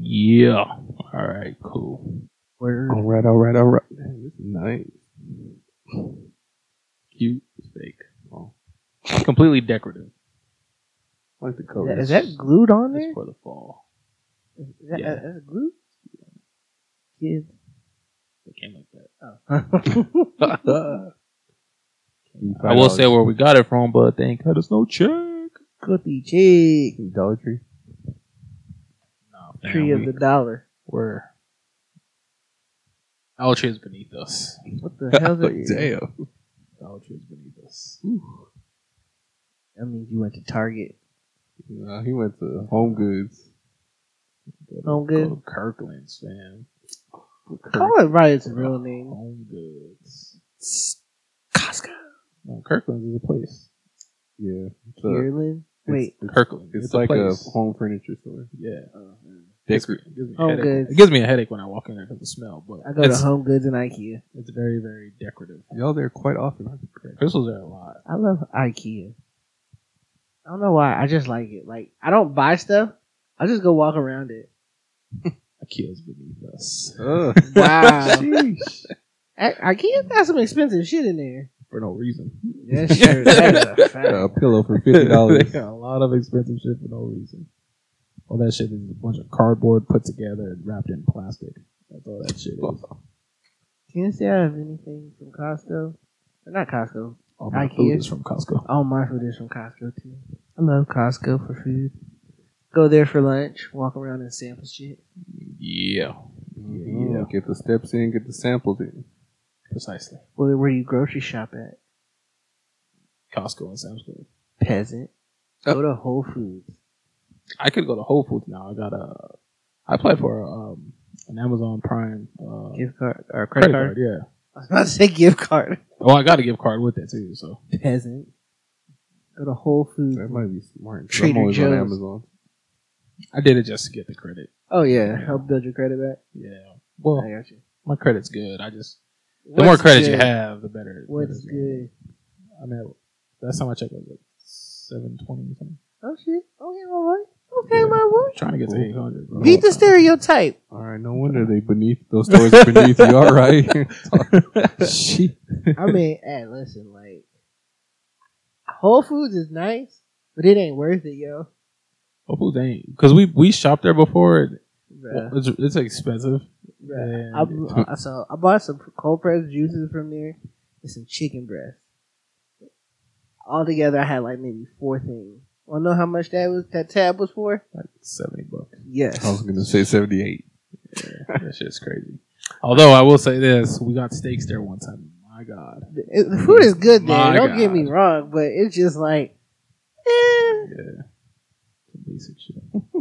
Yeah. All right. Cool. Word. All right. Man, this is nice. Cute. Fake. Oh. Completely decorative. I like the color. Is that glued on It's there? for the fall. Is that, Yeah. that's glued? Kids. It came like that. Oh. I will say where we got it from, but they ain't cut us no check. Cookie chick. Dollar Tree. Nah, fam, Tree of the dollar. We're Dollar Tree is beneath us. What the hell is it? Damn. Dollar Tree is beneath us. That means you went to Target. Nah, he went to Home Goods. Home Go Goods? to Kirkland's, fam. Call it right its real name. Home Goods. Costco. No, Kirkland's is a place. Yeah. Kierland? Wait. Kirkland. It's like a place. home furniture store. Yeah. It Gives me a Home headache. Goods. It gives me a headache when I walk in there because of the smell. But I go to it's, Home Goods and IKEA. it's very, very decorative. Y'all there quite often, aren't you? Crystal's there a lot. I love IKEA. I don't know why. I just like it. Like, I don't buy stuff. I just go walk around it. IKEA's beneath us. Wow. Sheesh. IKEA got some expensive shit in there. For no reason. That's true. That is a fact. A pillow for $50. They got a lot of expensive shit for no reason. All that shit is a bunch of cardboard put together and wrapped in plastic. That's all that shit is. Can you say I have anything from Costco? Or not Costco. All my IKEA? food is from Costco. All my food is from Costco too. I love Costco for food. Go there for lunch, walk around and sample shit. Yeah. Yeah. Get the steps in, get the samples in. Precisely. Well, where do you grocery shop at? Costco and Sam's Club. Peasant. Go to Whole Foods. I could go to Whole Foods now. I applied for an Amazon Prime Gift card or credit card? Yeah. I was about to say gift card. Well, I got a gift card with it too. So Peasant. Go to Whole Foods. That might be smart. 'Cause Trader I'm always on Joe's. Amazon. I did it just to get the credit. Oh yeah, help build your credit back. Yeah. Well, I got you. my credit's good. The more credits you have, the better. What's good? I mean, last time I checked, it was like 720 or something. Oh shit. Okay, all right. Okay, my boy. Trying to get to 800. Bro. Beat the stereotype. All right, no wonder they beneath those stores are beneath you. All right. Shit. I mean, hey, listen, like Whole Foods is nice, but it ain't worth it, yo. Whole Foods ain't, because we shopped there before. And Bruh. it's expensive. Bruh. I bought some cold pressed juices from there and some chicken breast. Altogether, I had like maybe 4 things. Want to know how much that tab was for? Like $70. Yes. I was going to say 78. Yeah, that shit's crazy. Although I will say this, we got steaks there one time. My God. The food is good there. My Don't get me God. wrong, but it's just like, Yeah. Some basic shit.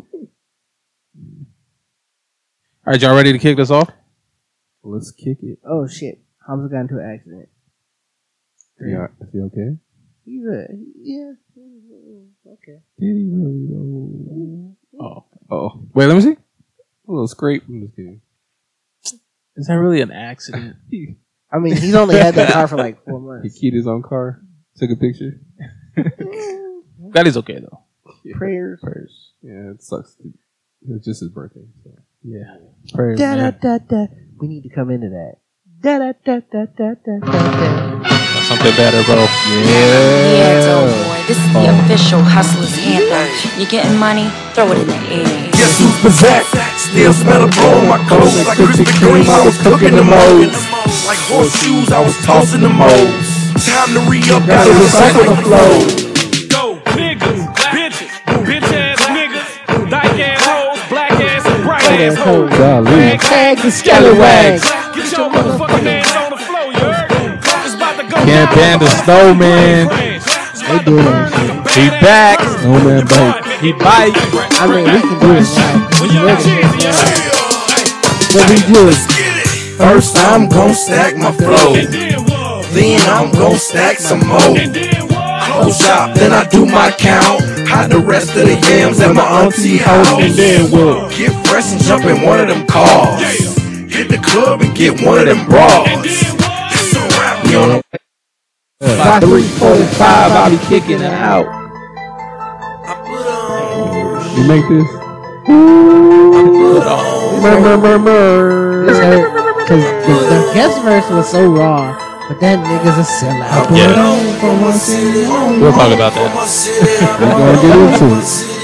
All right, y'all ready to kick this off? Let's kick it. oh shit, Hamza got into an accident. Yeah, is he okay? He's yeah. Okay. Did he really though? Oh. Oh, Wait, let me see. a little scrape. I'm just kidding. Is that really an accident? I mean, he's only had that car for like 4 He months. keyed his own car, took a picture. That is okay though. Prayers. Prayers. Yeah, it sucks. It's just his birthday. So. Yeah. Prayers. Da da Man. da da. We need to come into that. Da da da da da da da. That's something better, bro. Yeah, dope boy. This is the official Hustler's anthem. You getting money? Throw it in the air. Guess who's possessed? Still smell the blow on my clothes. Like Krispy Kreme, I was cooking the molds. Like horseshoes, I was tossing the molds. Time to re-up, gotta recycle the flow. Go, niggas, bitches, bitch-ass niggas, dyke-ass hoes, black-ass and bright-ass hoes. Golly. Tag the scallywags. Get your motherfucking ass on the floor, you heard? It's about to go Can't down. ban the snowman. They do that shit. He back. No man bite. He bite. I mean, we can do it now. When y'all cheers, yeah. What we do is First, I'm gon' stack my flow. And then what? Then I'm gon' stack some more. And then what? Close shop, then I do my count. Hide the rest of the yams at my auntie house. And then what? Get fresh and jump in one of them cars. Hit the club and get one of them bras. And then what? It's a wrap, we on a By 3:45, I'll be kicking it out. I put on. You make this? I put on. This hurt because the guest verse was so raw, but that nigga's a sellout. Yeah. We'll talk about that. We're gonna get into it.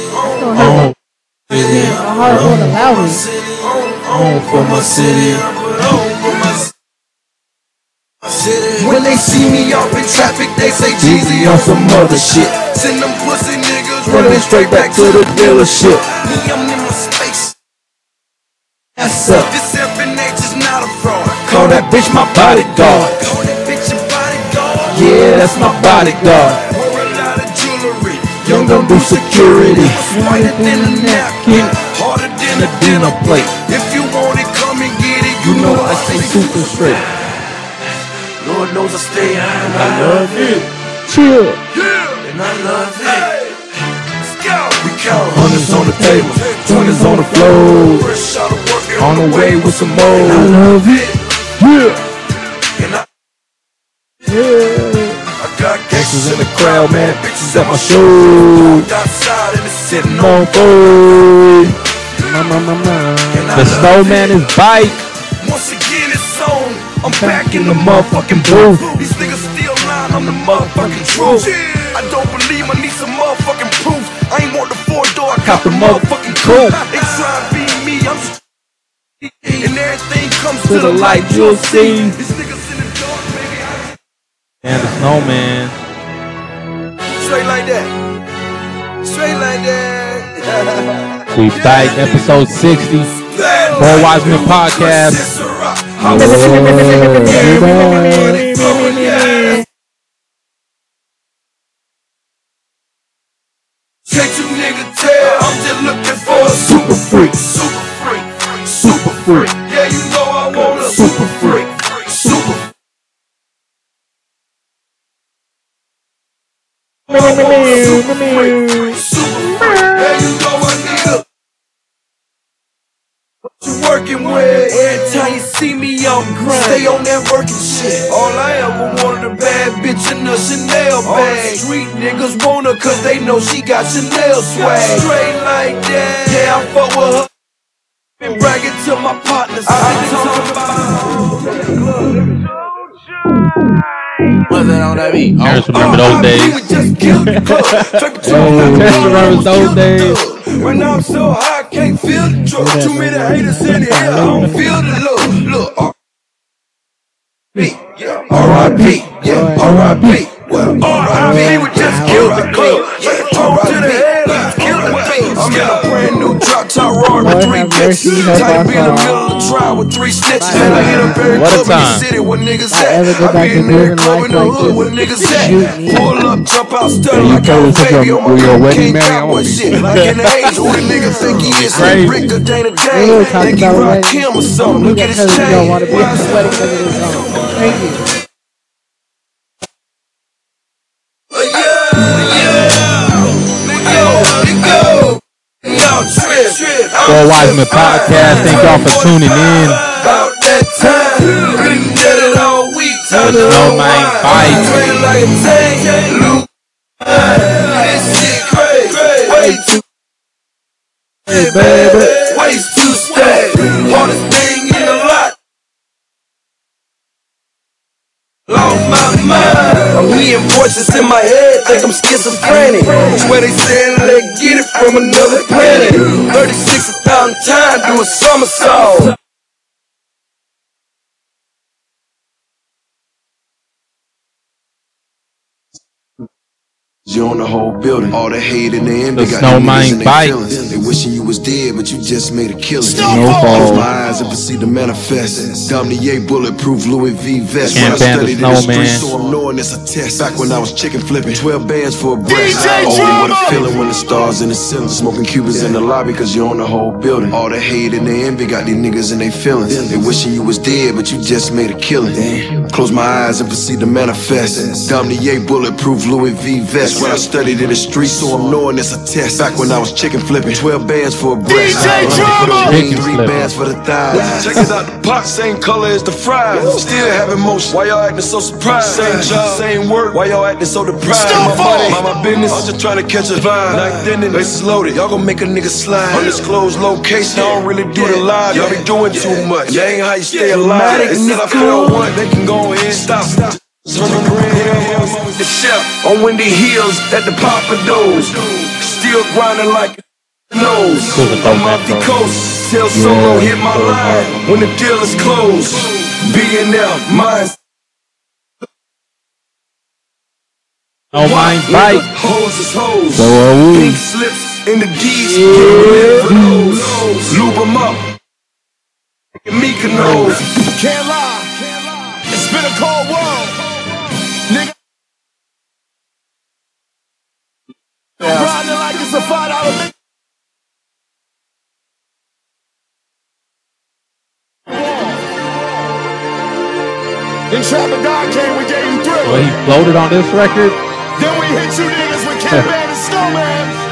My heart won't allow me. Home for my city. When they see me off in traffic, they say Jeezy on some other shit. Send them pussy niggas running straight back to the dealership. Me, I'm in my space. That's up. This FNH is not a fraud. Call that bitch my bodyguard. Call that bitch your bodyguard. Yeah, that's my bodyguard. Wear a lot of jewelry. Young gon' do security. Whiter than a napkin, harder than a dinner plate. If you want it, come and get it. You know I stay super straight. Lord knows I stay high and I love it. Chill. Yeah, and I love it. Let's go. We count hundreds on the table, 20s on the floor. Fresh out of work, on the way with some more. And I love it. Yeah. And I got gangsters in the crowd, man. Bitches at my show. Outside and it's sitting on food. The snowman is bike. Once again, it's on. I'm back in the motherfucking booth. These niggas still lying on the motherfucking truth. I don't believe I need some motherfucking proof. I ain't want the 4-door, I cop the motherfucking coupe. They try to be me, I'm and everything comes to the light, you'll see. These niggas in the dark, baby, And the snowman. straight like that. Straight like that. We back, episode 60. Boy Wiseman Podcast. Can't you nigga tell? I'm just looking for a super freak. Super freak. Super freak. Yeah, you know I want a super freak. Super freak. Super freak. Yeah, you know I need a. What you working with? Every time you see me on grind, stay on that working shit. All I ever wanted a bad bitch in a Chanel bag. Street niggas want her cause they know she got Chanel swag. Straight like that. Yeah, I fuck with her. Been bragging to my partners. I been talking about. What's that on that beat? Parents remember those days. Remember those days. Right now I'm so high, I can't feel the drug. Too many haters in the air, I don't feel the love. Look, R.I.P. Yeah, R.I.P. Well, R.I.P. We just killed the club. Talk to the head, let's kill the beat. I'm in a brand new drop top roaring with 3 bitches. Tight be in the middle of the trial with 3 snitches. And I hit up every club in the city where niggas at. I be in every club in the hood where niggas at. Pull up, jump out, study like I'm a baby on my cocaine cowboy shit. Like in the 80s, who the nigga think he is? Rick or Dana Dane. Think he rock him or something. Look at his chain. You don't want to be sweaty because of this song. Thank you. Boy Wiseman Podcast. Thank y'all for tuning in. About that time, been dead it all week. The snowman bike. Like a tank, Luke. This shit crazy, way too. Hey baby, way too stacked. Hardest thing in the lot. Lost my mind. I'm hearing voices in my head, think I'm schizophrenic. Swear they said let's get it from another planet. 36,000 times do a somersault. You on the whole building. All the hate and the envy The got them niggas snowman in their bike. feelings. They wishing you was dead, but you just made a killing. Snowfall. Close my eyes and proceed to manifest. Dominier bulletproof Louis V vest. Can't When I ban the studied in the snowman. streets, so I'm knowing it's a test. Back when I was chicken flipping, 12 bands for a breast. Oh, what a feeling when the stars in the ceiling. Smoking Cubans in the lobby, cause you own the whole building. All the hate and the envy got these niggas in their feelings. They wishing you was dead, but you just made a killing. Close my eyes and proceed to manifest. Dominier bulletproof Louis V vest. That's when I studied in the street, so I'm knowing it's a test. Back when I was chicken flipping, 12 bands for a breast. DJ Drama! 3 bands for the thighs. Check it out, the pot, same color as the fries. Still having motion, why y'all acting so surprised? Same job, same work, why y'all acting so deprived? My money, my business, I'm just trying to catch a vibe. Not then, bases loaded, y'all gon' make a nigga slide. Undisclosed location, I don't really do the live. Y'all be doing too much, that ain't how you stay alive. They said I fell one, they can go ahead and stop. The chef on Windy Hills at the Papados. Still grinding like a nose. I'm off the coast. Tell Solo hit my line when the deal is closed. B&L, mine. Oh my bike. Hoes is hoes. So are we. Pink slips in the D's. Lube them up. Mykonos. Can't lie. It's been a cold world. Nigga. Grinding like it's a $5 Then Trapper God came, we gave you Thriller. Well, he floated on this record. Then we hit you niggas with Kid Man and Snowman.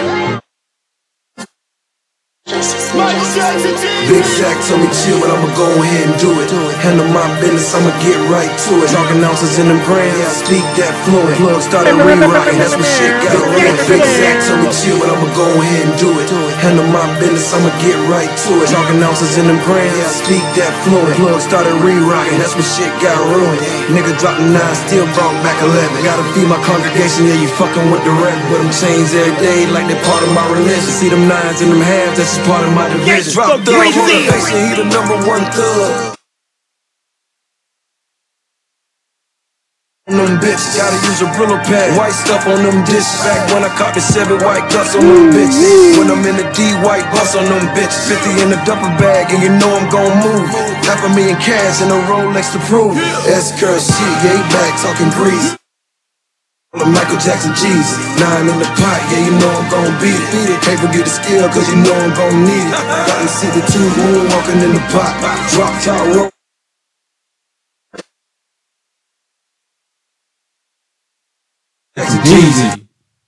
Michael Jackson, Big Zach told me chill, but I'ma go ahead and do it. Handle my business, I'ma get right to it. Talking ounces in them grams, speak that fluent. Plug started rewriting, that's when shit got real. Big Zach told me chill, but I'ma go ahead and do it. Handle my business, I'ma get right to it. Talking ounces in them grams, speak that fluent. Plug started rewriting, that's when shit got ruined. Nigga dropped 9, still brought back 11. Gotta feed my congregation, yeah, you fucking with the rep. With them chains every day, like they part of my religion. See them 9s and them halves, that's just part of my division. Drop thug motivation, he the #1 thug. On them bitches, gotta use a Brillo pad. White stuff on them dishes. Back when I caught the 7 white cups on them bitches. When I'm in the D, white bus on them bitches. 50 in the duffel bag, and you know I'm gon' move. $500,000 cash and a Rolex to prove. S-curl shit, yeah, he back talking breeze. Michael Jackson Jesus, 9 in the pot, yeah, you know I'm gon' beat it. Can't forget the skill, cause you know I'm gon' need it. Got to see the 2 moonwalking in the pot. Drop top roll. Jeezy.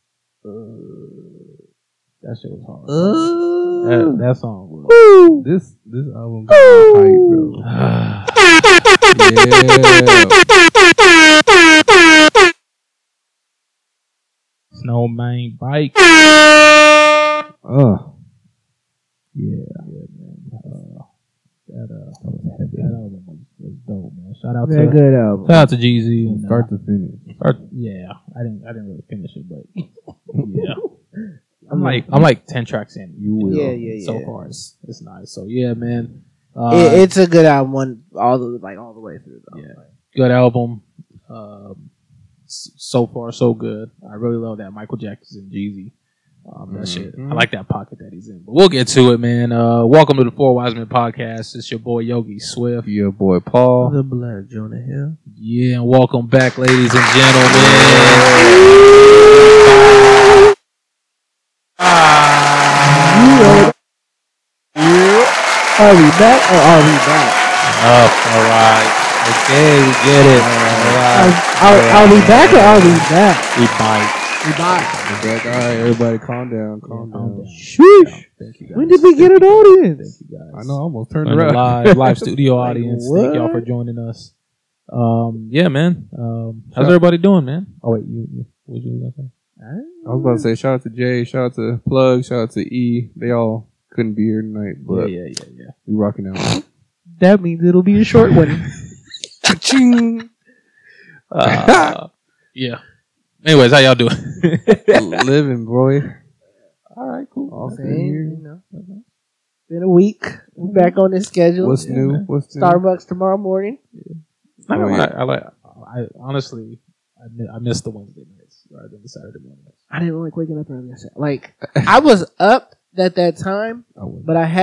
That shit was hard. That song was. This album got me hype, bro. Yeah. Snowman bike. Uh. Yeah, man. That album was dope, man. Shout out Very to good album. shout out to Jeezy. And, Start to finish. yeah, I didn't really finish it, but yeah, I'm like 10 tracks in. You will. Yeah. So far, it's nice. So yeah, man. It's a good album, all the way through. Though. Yeah, good album. So far, so good. I really love that Michael Jackson Jeezy. That shit. I like that pocket that he's in. But we'll get to it, man. Welcome to the Four Wise Men podcast. It's your boy Yogi Swift. Your boy Paul. The Black Jonah Hill. Yeah, and welcome back, ladies and gentlemen. Are we back or are we back? All right. Okay, we get it. Are we back or are we back? We bite. We back. All right, everybody, calm down. Calm down. Sheesh. Thank you guys. When did we get an audience? Thank you guys. I know, I almost turned And the around. live studio audience. Thank y'all for joining us. Yeah, man. How's everybody doing, man? Oh wait, you what was you gonna say? I was about to say shout out to Jay, shout out to Plug, shout out to E. They all couldn't be here tonight, but Yeah. we rocking out. That means it'll be a short one. Cha-ching! Yeah. Anyways, how y'all doing? Living, boy. All right, cool. Awesome. You know, been a week. We're back on this schedule. What's new? man. What's new? Starbucks tomorrow morning. Oh, yeah. I honestly, I miss the Wednesday nights rather than the Saturday mornings. I didn't like waking up early. Like I was up at that time, but I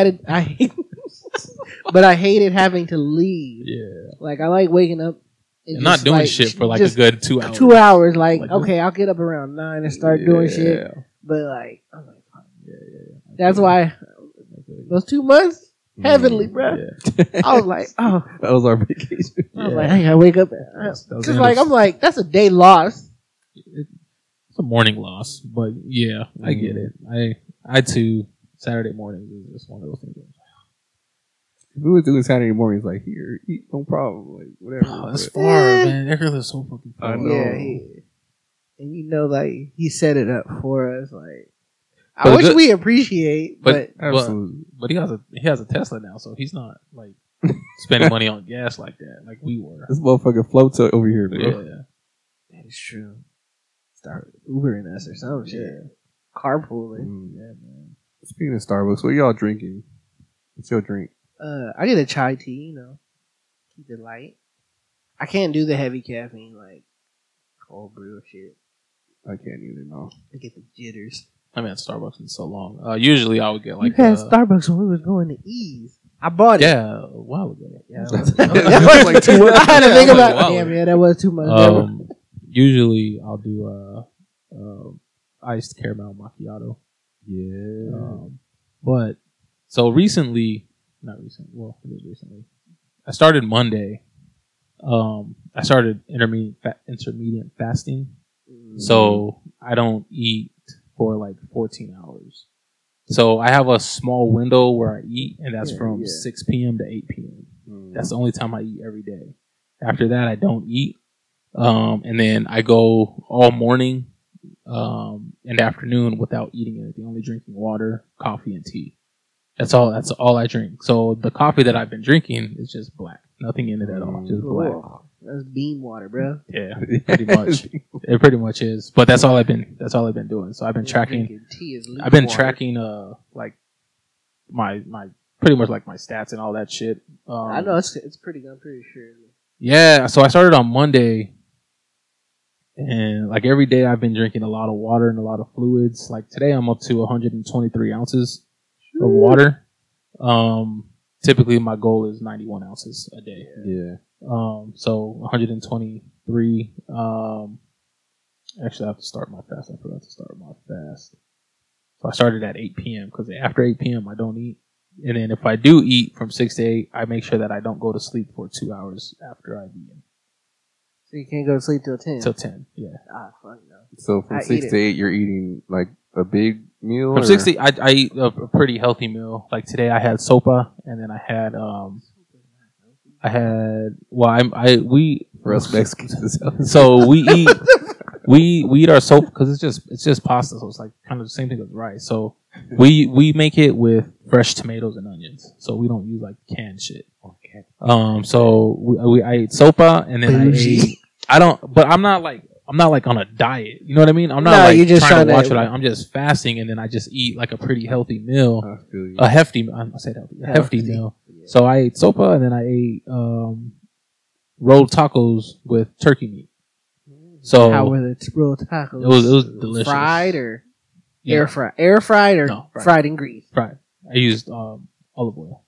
hated having to leave. Yeah. Like I like waking up And not doing shit for like a good 2 hours. 2 hours. Like okay, I'll get up around 9 and start doing shit. Yeah. But like, I'm like, that's why those 2 months heavenly, bro. Yeah. I was like, oh, That was our vacation. I was like, I gotta wake up. Because the like, end of- I'm like, that's a day lost. It's a morning loss, but yeah, I get it. I too, Saturday mornings is just one of those things. If we was doing Saturday mornings, like, here, eat, no problem, like, whatever. Oh, that's far, man. That is so fucking far. I know. Yeah, and you know, like he set it up for us. Like I But wish good- we appreciate, but Absolutely. But he has a Tesla now, so he's not like spending money on gas like that, like we were. This motherfucker floats over here, bro. Yeah, that is true. Start Ubering us or some shit. Carpooling. yeah, man. Speaking of Starbucks, what y'all drinking? What's your drink? I get a chai tea. You know, keep it light. I can't do the heavy caffeine like cold brew shit. I can't even know. I get the jitters. I haven't had Starbucks in so long. Usually I would get like you had Starbucks when we was going to Ease. I bought it. yeah, a while ago. Yeah, That's that was like 2 months. I had to think Yeah, about. wow. Damn, yeah, that was too much. Usually I'll do iced caramel macchiato. Yeah. But so recently, not recent. Well, it is recently. I started Monday. I started intermediate fasting, so I don't eat for like 14 hours. So I have a small window where I eat, and that's from 6 p.m. to 8 p.m. That's the only time I eat every day. After that, I don't eat, and then I go all morning and afternoon without eating anything, only drinking water, coffee, and tea. That's all I drink. So the coffee that I've been drinking is just black. Nothing in it at all. Just black. Oh, that's bean water, bro. Yeah, pretty much. It pretty much is. But that's all I've been doing. So I've been tracking. Drinking tea is leaf I've been water. tracking like my pretty much like my stats and all that shit. I know it's pretty. I'm pretty sure. Yeah, so I started on Monday, and like every day I've been drinking a lot of water and a lot of fluids. Like today I'm up to 123 ounces of water. Typically my goal is 91 ounces a day. Yeah. So 123. Actually I have to start my fast. I forgot to start my fast. So I started at 8 p.m. because after 8 p.m. I don't eat. And then if I do eat from 6 to 8, I make sure that I don't go to sleep for 2 hours after I've eaten. So you can't go to sleep till 10. Till 10, yeah. Ah, fuck no. So from I 6 eat to it. 8, you're eating like a big meal? From or? 6 to 8, I eat a pretty healthy meal. Like today I had sopa, and then I had, we, For us Mexicans. so we eat our soap because it's just pasta, so it's like kind of the same thing as rice. So we make it with fresh tomatoes and onions, so we don't use like canned shit. Okay. So I ate sopa, and then I'm not like on a diet. You know what I mean? I'm not No, like you're just trying to trying watch to- what I'm just fasting, and then I just eat like a pretty healthy meal, I feel you. a hefty. I said healthy, a hefty meal. So I ate sopa, and then I ate rolled tacos with turkey meat. So How were the rolled tacos? it was delicious. Fried or Yeah. air fried or No, fried in grease? Fried. I used olive oil.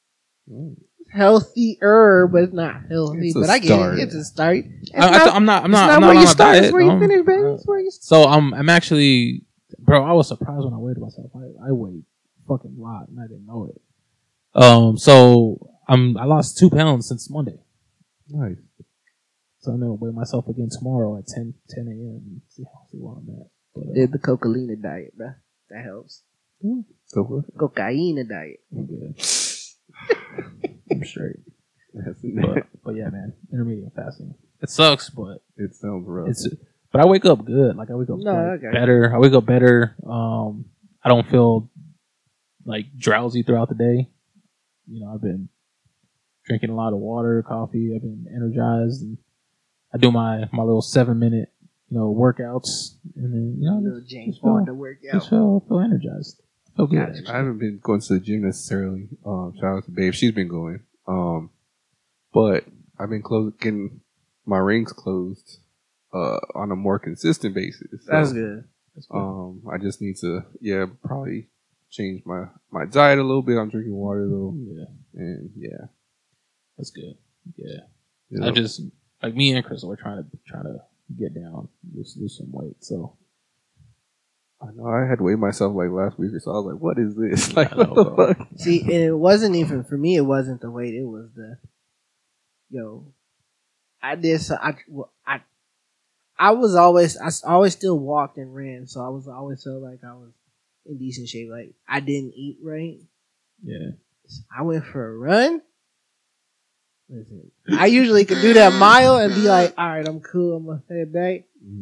Healthier, but it's not healthy. It's a But I get start. it. It's a start. It's I'm not it's not on where you a start. diet. It's where you finish, baby. It's where you So I'm actually, bro. I was surprised when I weighed myself. I weighed fucking a lot, and I didn't know it. So I lost 2 pounds since Monday. Nice. So I'm gonna weigh myself again tomorrow at 10 a.m. and see where I'm at. But, did the cocaine diet, bro. That helps. So what? Cocaine diet. I'm good. I'm straight. That's But yeah, man, intermediate fasting. It sucks, but it sounds rough. but I wake up good. Like I wake up No, like, I got you. better. I wake up better. I don't feel like drowsy throughout the day. You know, I've been drinking a lot of water, coffee. I've been energized, and I do my little 7-minute workouts, and then Little James just feel- Bond to work out. just feel energized. Feel good. I haven't been going to the gym necessarily. Shout out to Babe. She's been going. But I've been getting my rings closed on a more consistent basis. So, That's good. I just need to probably change my diet a little bit. I'm drinking water though. Yeah, And yeah. that's good. Yeah. You know, I just like me and Crystal were trying to get down, lose some weight. So I know I had weighed myself like last week or so. I was like, what is this? Like, I know, what the bro. fuck? See, and it wasn't even for me. It wasn't the weight. It was the I did so. I always still walked and ran, so I was always felt like I was in decent shape. Like I didn't eat right. Yeah. I went for a run. Listen, I usually could do that mile and be like, all right, I'm cool. I'm gonna head back.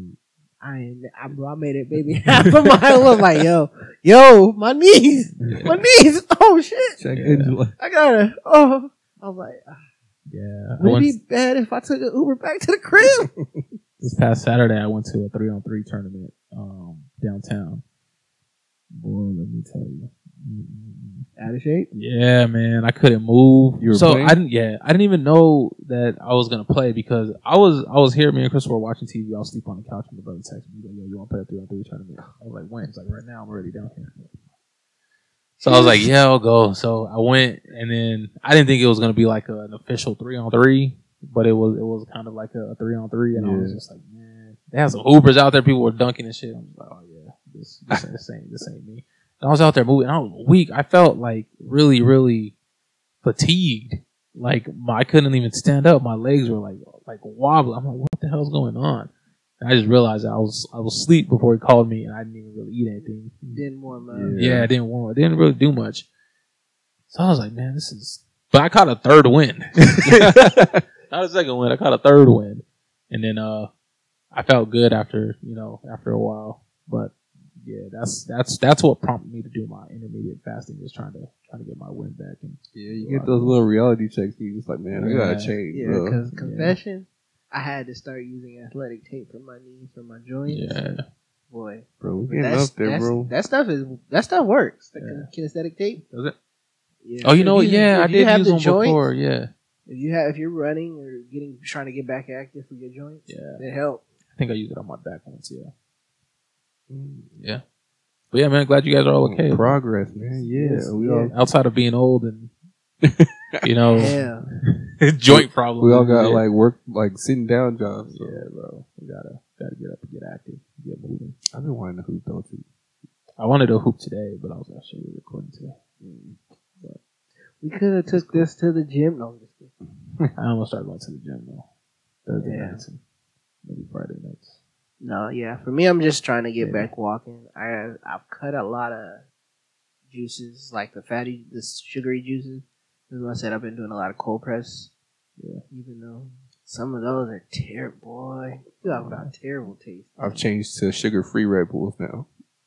I made it, baby. Half a mile. I was like, yo, my knees, my knees. Oh shit! Check Angela. I gotta. Oh, I was like, Yeah. would it be bad if I took an Uber back to the crib? This past Saturday, I went to a 3-on-3 tournament downtown. Boy, let me tell you. Out of shape. Yeah, man, I couldn't move. You were so playing? I didn't even know that I was gonna play because I was here. Me and Chris were watching TV. I was sleep on the couch and my brother texted me, like, "Yo, you want to play a 3-on-3 tournament?" I was like, "When?" He's like, "Right now. I'm already down here." So I was like, "Yeah, I'll go." So I went, and then I didn't think it was gonna be like an official 3-on-3, but it was kind of like a 3-on-3, and I was just like, "Man, they have some hoopers out there. People were dunking and shit." I was like, "Oh yeah, this ain't me." And I was out there moving. I was weak. I felt like really, really fatigued. Like I couldn't even stand up. My legs were like wobbling. I'm like, what the hell's going on? And I just realized I was asleep before he called me, and I didn't even really eat anything. Didn't warm up. Yeah, I didn't warm up. Didn't really do much. So I was like, man, this is. But I caught a third win. Not a second win. I caught a third win, and then I felt good after a while. But yeah, that's what prompted me to do my intermediate fasting. Was trying to get my win back. And You get those little reality checks. You just like, man, I gotta change. Yeah, bro. because confession, I had to start using athletic tape for my knees, for my joints. Yeah, Boy, Bro, we getting up there, bro. That stuff works. The kinesthetic tape. does it? Yeah. Oh, you know what? Yeah, I if you did have use the them joints, before. Yeah, if you're running or trying to get back active for your joints, they help. I think I used it on my back once. Yeah, yeah. But yeah, man, glad you guys are all okay. Progress, man. Yeah, we all Outside of being old and Yeah. joint problems. we all got like work, like sitting down jobs. So. Yeah, bro. We gotta get up and get active, get moving. I've been wanting to hoop though too. I wanted to hoop today, but I was actually recording today. But We could have took this to the gym. No, I'm just kidding. I almost started going to the gym though. Thursday Yeah. nights and maybe Friday nights. No, yeah. For me, I'm just trying to get back walking. I've cut a lot of juices, like the sugary juices. As I said, I've been doing a lot of cold press. Yeah. Even though some of those are terrible, boy. You talk about terrible taste. I've changed to sugar-free Red Bulls now.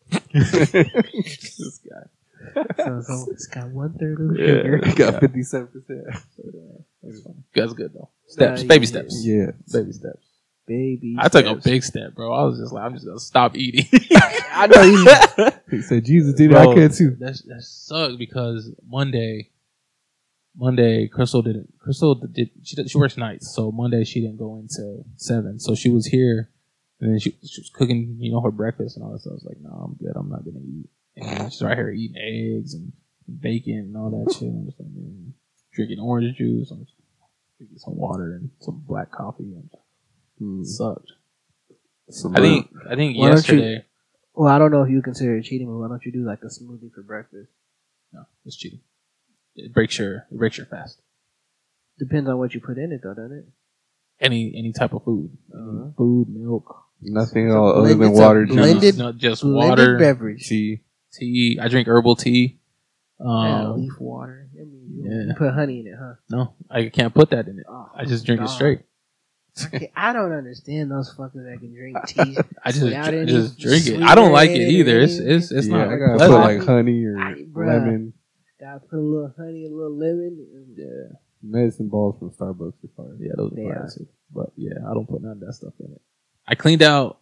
This guy. So it's got 1/3 of sugar. Got 57%. That's fine. That's good though. Steps, Yeah. baby steps. Yeah. Baby steps. Baby. I took a steps. big step, bro. I was just like, I'm just gonna stop eating. I know you. He said, Jesus did it, Bro, I can too. That sucks because Monday, Crystal did. She works nights, so Monday she didn't go until 7. So she was here, and then she was cooking, her breakfast and all that stuff. I was like, no, I'm good. I'm not gonna eat. And she's right here eating eggs and bacon and all that shit. I'm just like, man, drinking orange juice. I'm just drinking some water and some black coffee. And it sucked. I think Why don't you- yesterday. Well, I don't know if you consider it cheating, but why don't you do like a smoothie for breakfast? No, it's cheating. It breaks your fast. Depends on what you put in it, though, doesn't it? Any type of food, Uh-huh. food, milk, Nothing It's a other than blended- water, it's a blended- juice, no, just Blended water, beverage. tea. tea. I drink herbal tea. Leaf water. I mean, you put honey in it, huh? No, I can't put that in it. Oh, I just drink it God. straight. I don't understand those fuckers that can drink tea. I just without any just drink it. sweetener I don't like in it either. It's Yeah, not I gotta pleasant. put like honey or Bruh. lemon. Gotta put a little honey, a little lemon. Yeah, Medicine balls from Starbucks are fire. yeah, those They are are. fire too. But yeah, I don't put none of that stuff in it. I cleaned out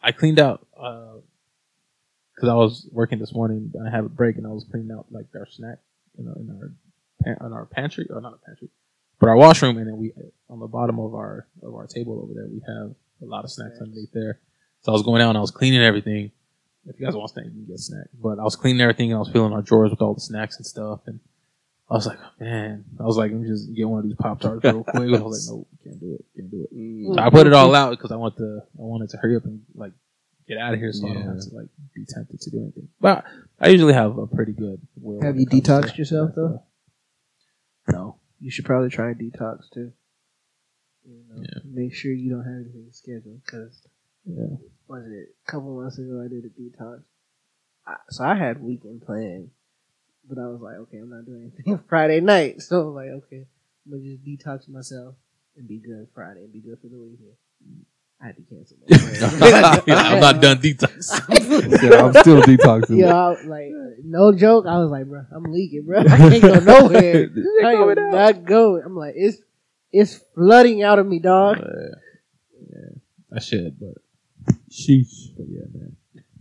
because I was working this morning. I had a break and I was cleaning out like our snack, in our pantry, or not a pantry, but our washroom. And then we on the bottom of our table over there, we have a lot of snacks underneath there. So I was going out and I was cleaning everything. If you guys want snacks, you can get snacks. But I was cleaning everything and I was filling our drawers with all the snacks and stuff. And I was like, man, let me just get one of these Pop-Tarts real quick. And I was like, no, can't do it. So I put it all out because I wanted to hurry up and like get out of here so I don't have to like be tempted to do anything. But I usually have a pretty good will. Have when you it comes detoxed to yourself, that though? stuff. No. You should probably try detox too. Yeah. Make sure you don't have anything scheduled because Yeah. Was it a couple months ago? I did a detox. So I had weekend plans, but I was like, okay, I'm not doing anything Friday night. So I was like, okay, I'm gonna just detox myself and be good Friday and be good for the weekend. I had to cancel my plans. I'm not done detox. Yeah, I'm still detoxing. Yeah, like no joke. I was like, bro, I'm leaking, bro. I can't go nowhere. I am not going. I'm like, it's flooding out of me, dog. Yeah, I should, but sheesh. But yeah, man.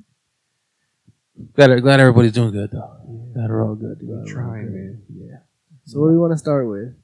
Glad everybody's doing good though. Glad we're all good. We're trying, man. Yeah. So what do you want to start with?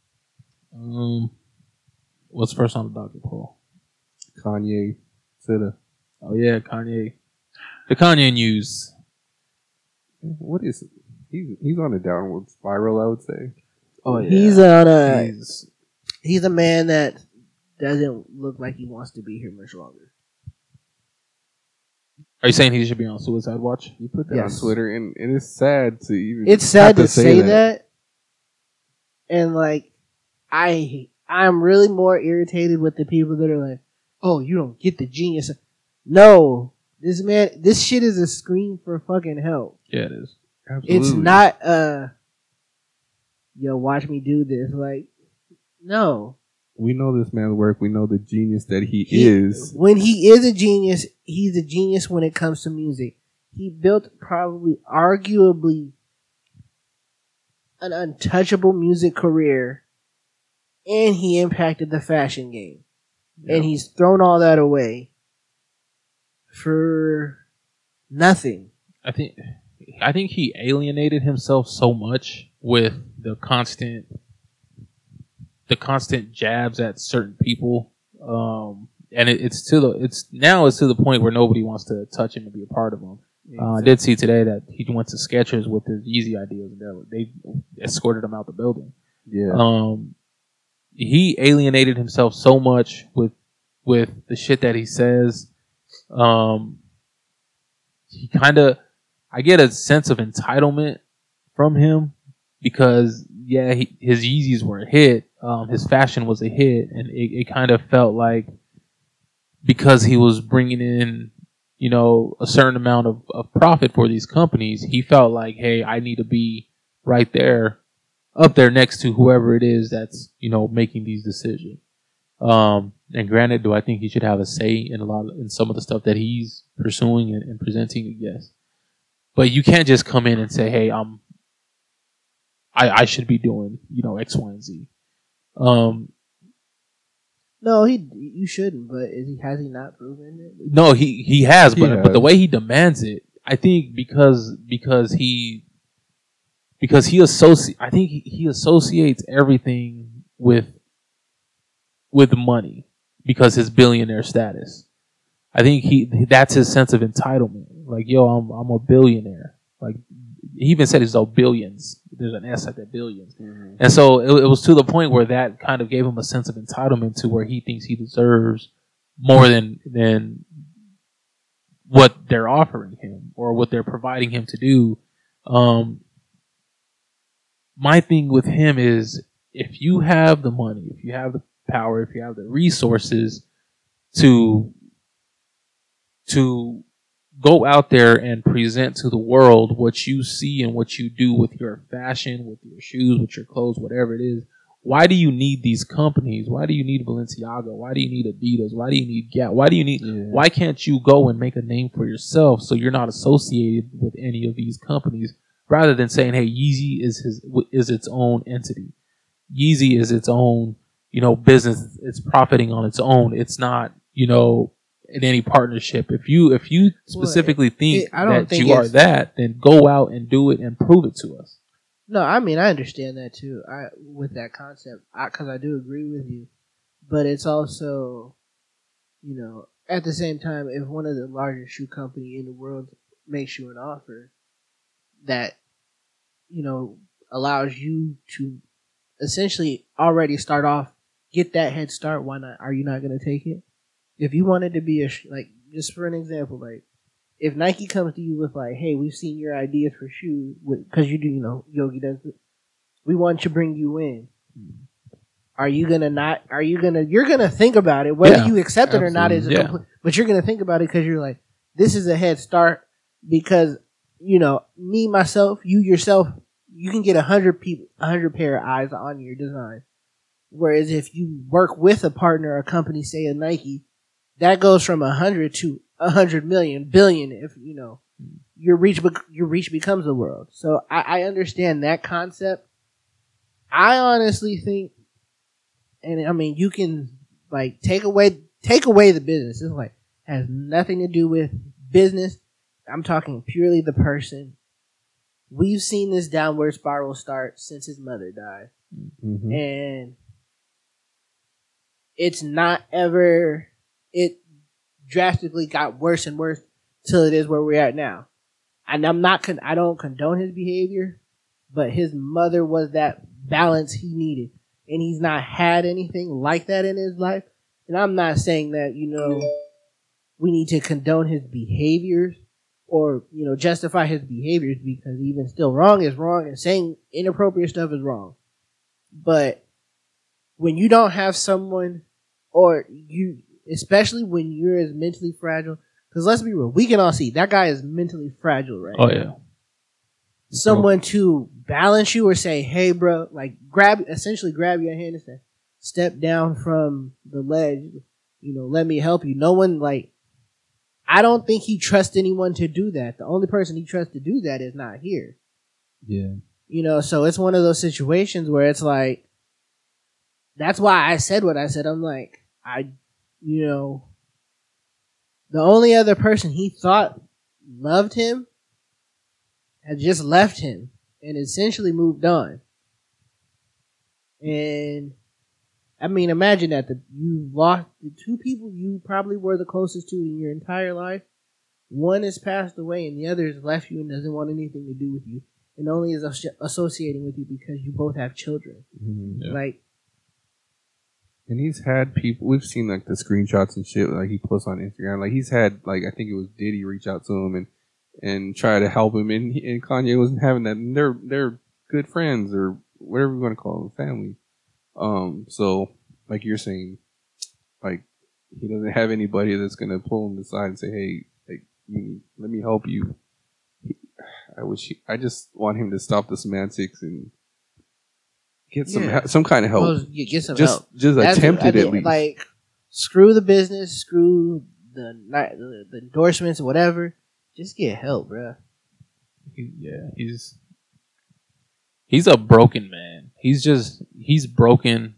What's first on the docket, Paul? Kanye to the. Oh yeah, Kanye. The Kanye news. What is it? He's on a downward spiral, I would say. Oh yeah. He's on a. He's a man that doesn't look like he wants to be here much longer. Are you saying he should be on suicide watch? You put that Yes. on Twitter, and it's sad to even. It's sad have to say that. And like, I'm really more irritated with the people that are like, "Oh, you don't get the genius." No, this shit is a scream for fucking help. Yeah, it is. Absolutely. It's not yo, watch me do this. Like, no. We know this man's work. We know the genius that he is. When he is a genius, he's a genius when it comes to music. He built probably, arguably, an untouchable music career, and he impacted the fashion game. Yeah. And he's thrown all that away for nothing. I think he alienated himself so much with the constant jabs at certain people, and it's to the point where nobody wants to touch him and be a part of him. I did see today that he went to Skechers with his Yeezy ideas, and they escorted him out the building. Yeah. He alienated himself so much with the shit that he says. He kind of, I get a sense of entitlement from him because his Yeezys were a hit. His fashion was a hit, and it kind of felt like because he was bringing in, a certain amount of profit for these companies, he felt like, hey, I need to be right there, up there next to whoever it is that's, making these decisions. And granted, do I think he should have a say in some of the stuff that he's pursuing and presenting? Yes. But you can't just come in and say, hey, I should be doing, X, Y, and Z. No, you shouldn't. But has he not proven it? No, he has, He but has. but the way he demands it, I think because he associates everything with money because his billionaire status. I think that's his sense of entitlement. Like, yo, I'm a billionaire. Like, he even said he's billions. There's an S at that billions. Mm-hmm. And so it was to the point where that kind of gave him a sense of entitlement to where he thinks he deserves more than what they're offering him or what they're providing him to do. My thing with him is if you have the money, if you have the power, if you have the resources to go out there and present to the world what you see and what you do with your fashion, with your shoes, with your clothes, whatever it is. Why do you need these companies? Why do you need Balenciaga? Why do you need Adidas? Why do you need Gap? Why can't you go and make a name for yourself so you're not associated with any of these companies rather than saying, hey, Yeezy is its own entity. Yeezy is its own, business. It's profiting on its own. It's not, in any partnership. If you specifically think that you are that, then go out and do it and prove it to us. No, I mean, I understand that too. With that concept, because I do agree with you, but it's also, at the same time, if one of the largest shoe company in the world makes you an offer that, allows you to essentially already start off, get that head start, why not? Are you not going to take it? If you wanted to be just for an example, like, if Nike comes to you with like, hey, we've seen your ideas for shoes, because you do, Yogi does it. We want to bring you in. Are you gonna not? Are you gonna? You're gonna think about it, whether Yeah, you accept it or not. Is a yeah. complete, but you're gonna think about it because you're like, this is a head start. Because me myself, you yourself, you can get 100 people, 100 pair of eyes on your design. Whereas if you work with a partner or a company, say a Nike, that goes from 100 to 100 million, billion. If your reach becomes the world. So I understand that concept. I honestly think, and I mean, you can like take away the business. It's like has nothing to do with business. I'm talking purely the person. We've seen this downward spiral start since his mother died, and it's not ever. It drastically got worse and worse till it is where we're at now. And I don't condone his behavior, but his mother was that balance he needed, and he's not had anything like that in his life. And I'm not saying that we need to condone his behaviors or justify his behaviors, because even still, wrong is wrong, and saying inappropriate stuff is wrong. But when you don't have someone, or you, especially when you're as mentally fragile, because let's be real, we can all see that guy is mentally fragile right now. yeah. Someone to balance you or say, hey, bro, like essentially grab your hand and say, step down from the ledge, let me help you. No one, like, I don't think he trusts anyone to do that. The only person he trusts to do that is not here. Yeah. So it's one of those situations where it's like, that's why I said what I said. I'm like, the only other person he thought loved him had just left him and essentially moved on. And I mean, imagine that you lost the two people you probably were the closest to in your entire life. One has passed away and the other has left you and doesn't want anything to do with you, and only is associating with you because you both have children. Yeah. Like, and he's had people. We've seen like the screenshots and shit like he posts on Instagram. Like he's had like I think it was Diddy reach out to him and try to help him, and Kanye wasn't having that. And they're good friends or whatever you want to call them, family. So like you're saying, like he doesn't have anybody that's gonna pull him aside and say, "Hey, like, let me help you." I just want him to stop the semantics and get some kind of help. well, you get some help. Just That's attempt what I it at mean, least. Like, screw the business, screw the endorsements, whatever. Just get help, bro. He's a broken man. He's broken.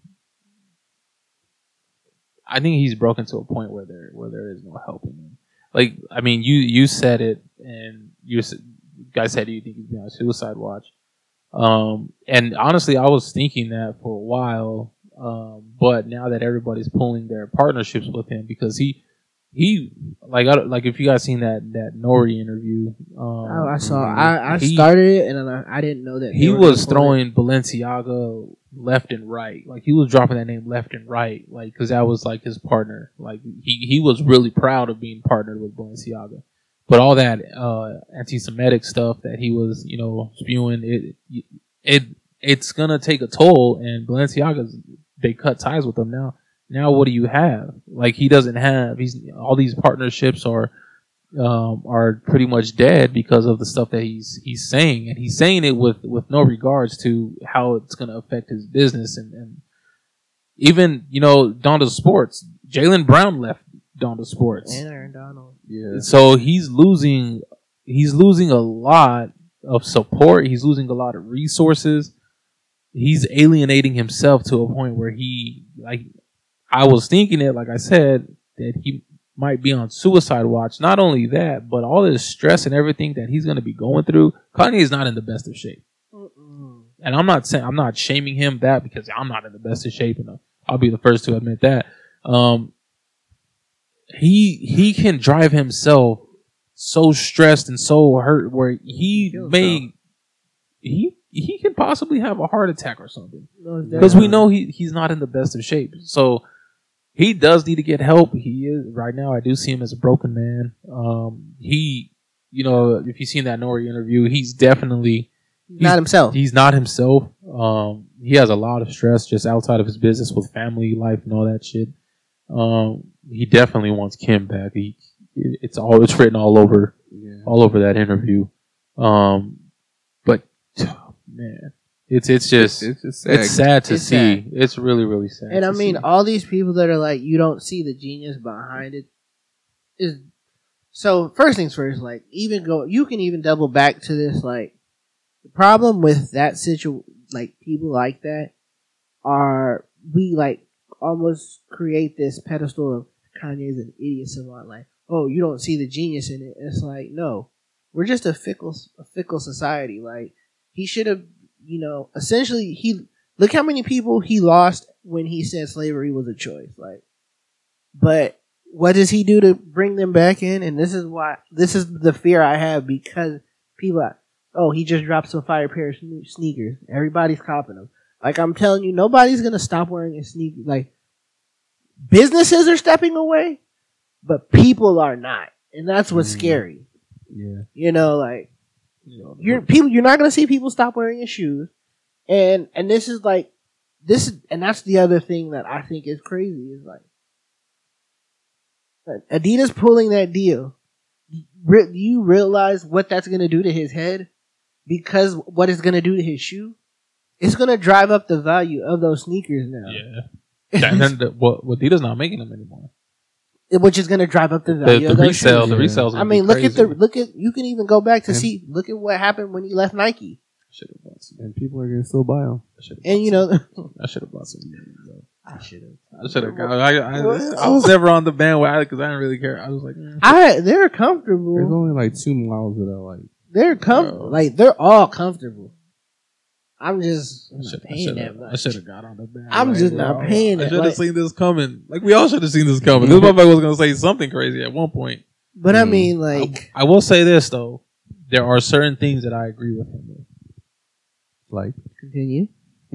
I think he's broken to a point where there is no helping him. Like, I mean, you said it, and you guys said you think he's been on suicide watch. And honestly, I was thinking that for a while. But now that everybody's pulling their partnerships with him, because he like if you guys seen that Nori interview, I saw. I started it, and I didn't know that he was throwing Balenciaga left and right. Like he was dropping that name left and right, like because that was like his partner. Like he was really proud of being partnered with Balenciaga. But all that anti-Semitic stuff that he was, spewing, it's gonna take a toll. And Balenciaga's, they cut ties with him now. Now what do you have? Like he doesn't have. All these partnerships are pretty much dead because of the stuff that he's saying, and he's saying it with no regards to how it's going to affect his business, and even Donda Sports. Jaylen Brown left Donda Sports, and Aaron Donald. Yeah. So he's losing a lot of support. He's losing a lot of resources. He's alienating himself to a point where I was thinking it, like I said, that he might be on suicide watch. Not only that, but all this stress and everything that he's going to be going through. Kanye is not in the best of shape. And I'm not shaming him that, because I'm not in the best of shape, and I'll be the first to admit that. He can drive himself so stressed and so hurt where he can possibly have a heart attack or something, because we know he's not in the best of shape. So he does need to get help. He is right now. I do see him as a broken man. If you've seen that Nori interview, he's definitely not himself. He's not himself. he has a lot of stress just outside of his business with family life and all that shit. He definitely wants Kim back. It's written all over that interview. But man, it's just sad to see. Sad. It's really, really sad. And I mean, see. all these people that are like, you don't see the genius behind it is. So first things first, like you can even double back to this. Like the problem with that like people like that are we like almost create this pedestal of Kanye's an idiot savant. Like, oh, you don't see the genius in it. It's like, no, we're just a fickle society. Like he should have, essentially look how many people he lost when he said slavery was a choice. Like, but what does he do to bring them back in? And this is the fear I have because people, he just dropped some fire pair of sneakers. Everybody's copping them. Like I'm telling you, nobody's gonna stop wearing a sneaker. Like businesses are stepping away, but people are not, and that's what's scary. Yeah, you're not gonna see people stop wearing your shoes, and this is and that's the other thing that I think is crazy is like Adidas pulling that deal. Do you realize what that's gonna do to his head? Because what it's gonna do to his shoe? It's gonna drive up the value of those sneakers now. Yeah. And then Adidas not making them anymore. Which is gonna drive up the value of those shoes. The resales. I mean, look at you can even go back to see. Look at what happened when he left Nike. Should have bought some. And people are gonna still buy them. And I should have bought some. I should have. I should have. I was never on the bandwagon because I didn't really care. I was like, they're comfortable. There's only like 2 models that I like. They're comfortable. Like they're all comfortable. I'm just not paying that much. I should have got on the bandwagon. I'm just not paying it. I should have seen this coming. Like we all should have seen this coming. This motherfucker was gonna say something crazy at one point. But I mean, like, I will say this though: there are certain things that I agree with him with. Like, continue.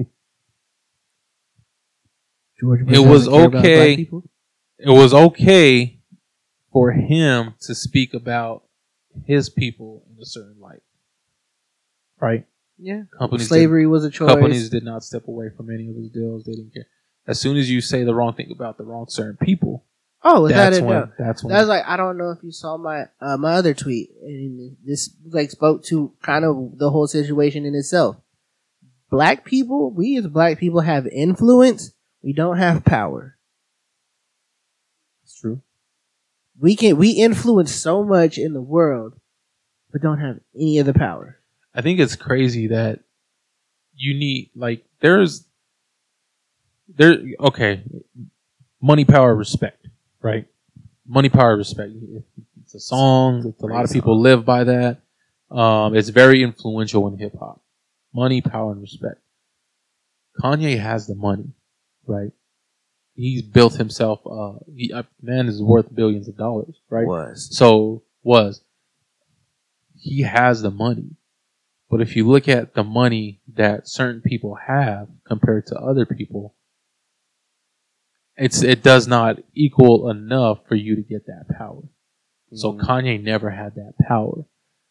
George it was okay. It was okay for him to speak about his people in a certain light, right? Yeah. Companies slavery was a choice. Companies did not step away from any of his deals. They didn't care. As soon as you say the wrong thing about the wrong certain people, that's when. That's like, I don't know if you saw my my other tweet, and this like spoke to kind of the whole situation in itself. Black people, we as black people have influence. We don't have power. It's true. We influence so much in the world, but don't have any of the power. I think it's crazy that you need okay, money, power, respect, right? Money, power, respect. It's a song. It's a lot of people live by that. It's very influential in hip hop. Money, power, and respect. Kanye has the money, right? He's built himself. Man is worth billions of dollars, right? He has the money. But if you look at the money that certain people have compared to other people, it does not equal enough for you to get that power. Mm-hmm. So Kanye never had that power.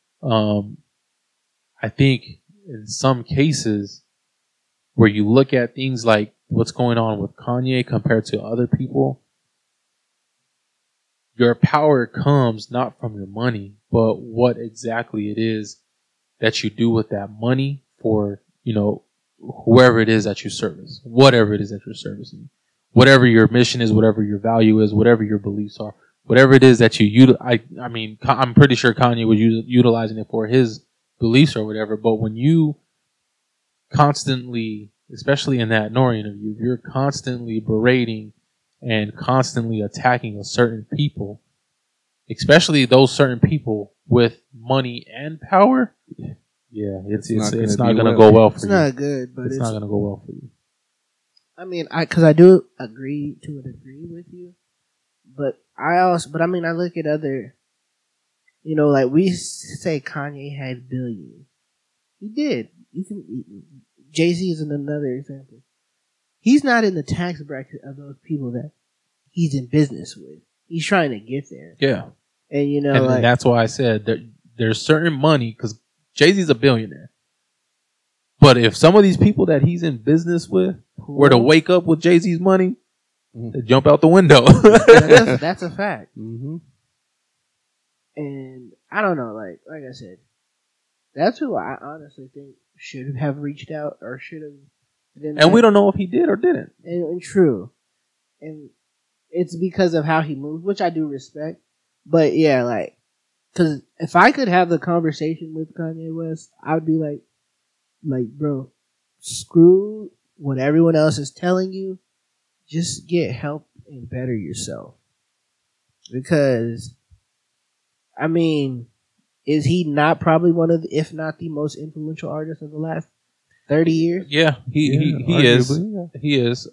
I think in some cases where you look at things like what's going on with Kanye compared to other people, your power comes not from your money, but what exactly it is that you do with that money for, whoever it is that you service, whatever it is that you're servicing, whatever your mission is, whatever your value is, whatever your beliefs are, whatever it is that you utilize. I mean, I'm pretty sure Kanye was utilizing it for his beliefs or whatever, but when you constantly, especially in that Nori interview, you're constantly berating and constantly attacking a certain people, especially those certain people with money and power. Yeah, it's not going to go well for you. It's not good, but it's not going to go well for you. I mean, because I do agree to a degree with you, but I look at other, like we say Kanye had billions. He did. Jay-Z is another example. He's not in the tax bracket of those people that he's in business with. He's trying to get there. Yeah. And that's why I said there's certain money, because Jay-Z's a billionaire. But if some of these people that he's in business with were to wake up with Jay-Z's money, they jump out the window. That's a fact. Mm-hmm. And I don't know, like I said, that's who I honestly think should have reached out or should have. And we don't know if he did or didn't. And true, and it's because of how he moved, which I do respect. But yeah, like, because if I could have the conversation with Kanye West, I would be like, bro, screw what everyone else is telling you. Just get help and better yourself. Because, I mean, is he not probably one of the, if not the most influential artist of the last 30 years? Yeah, he is. He is.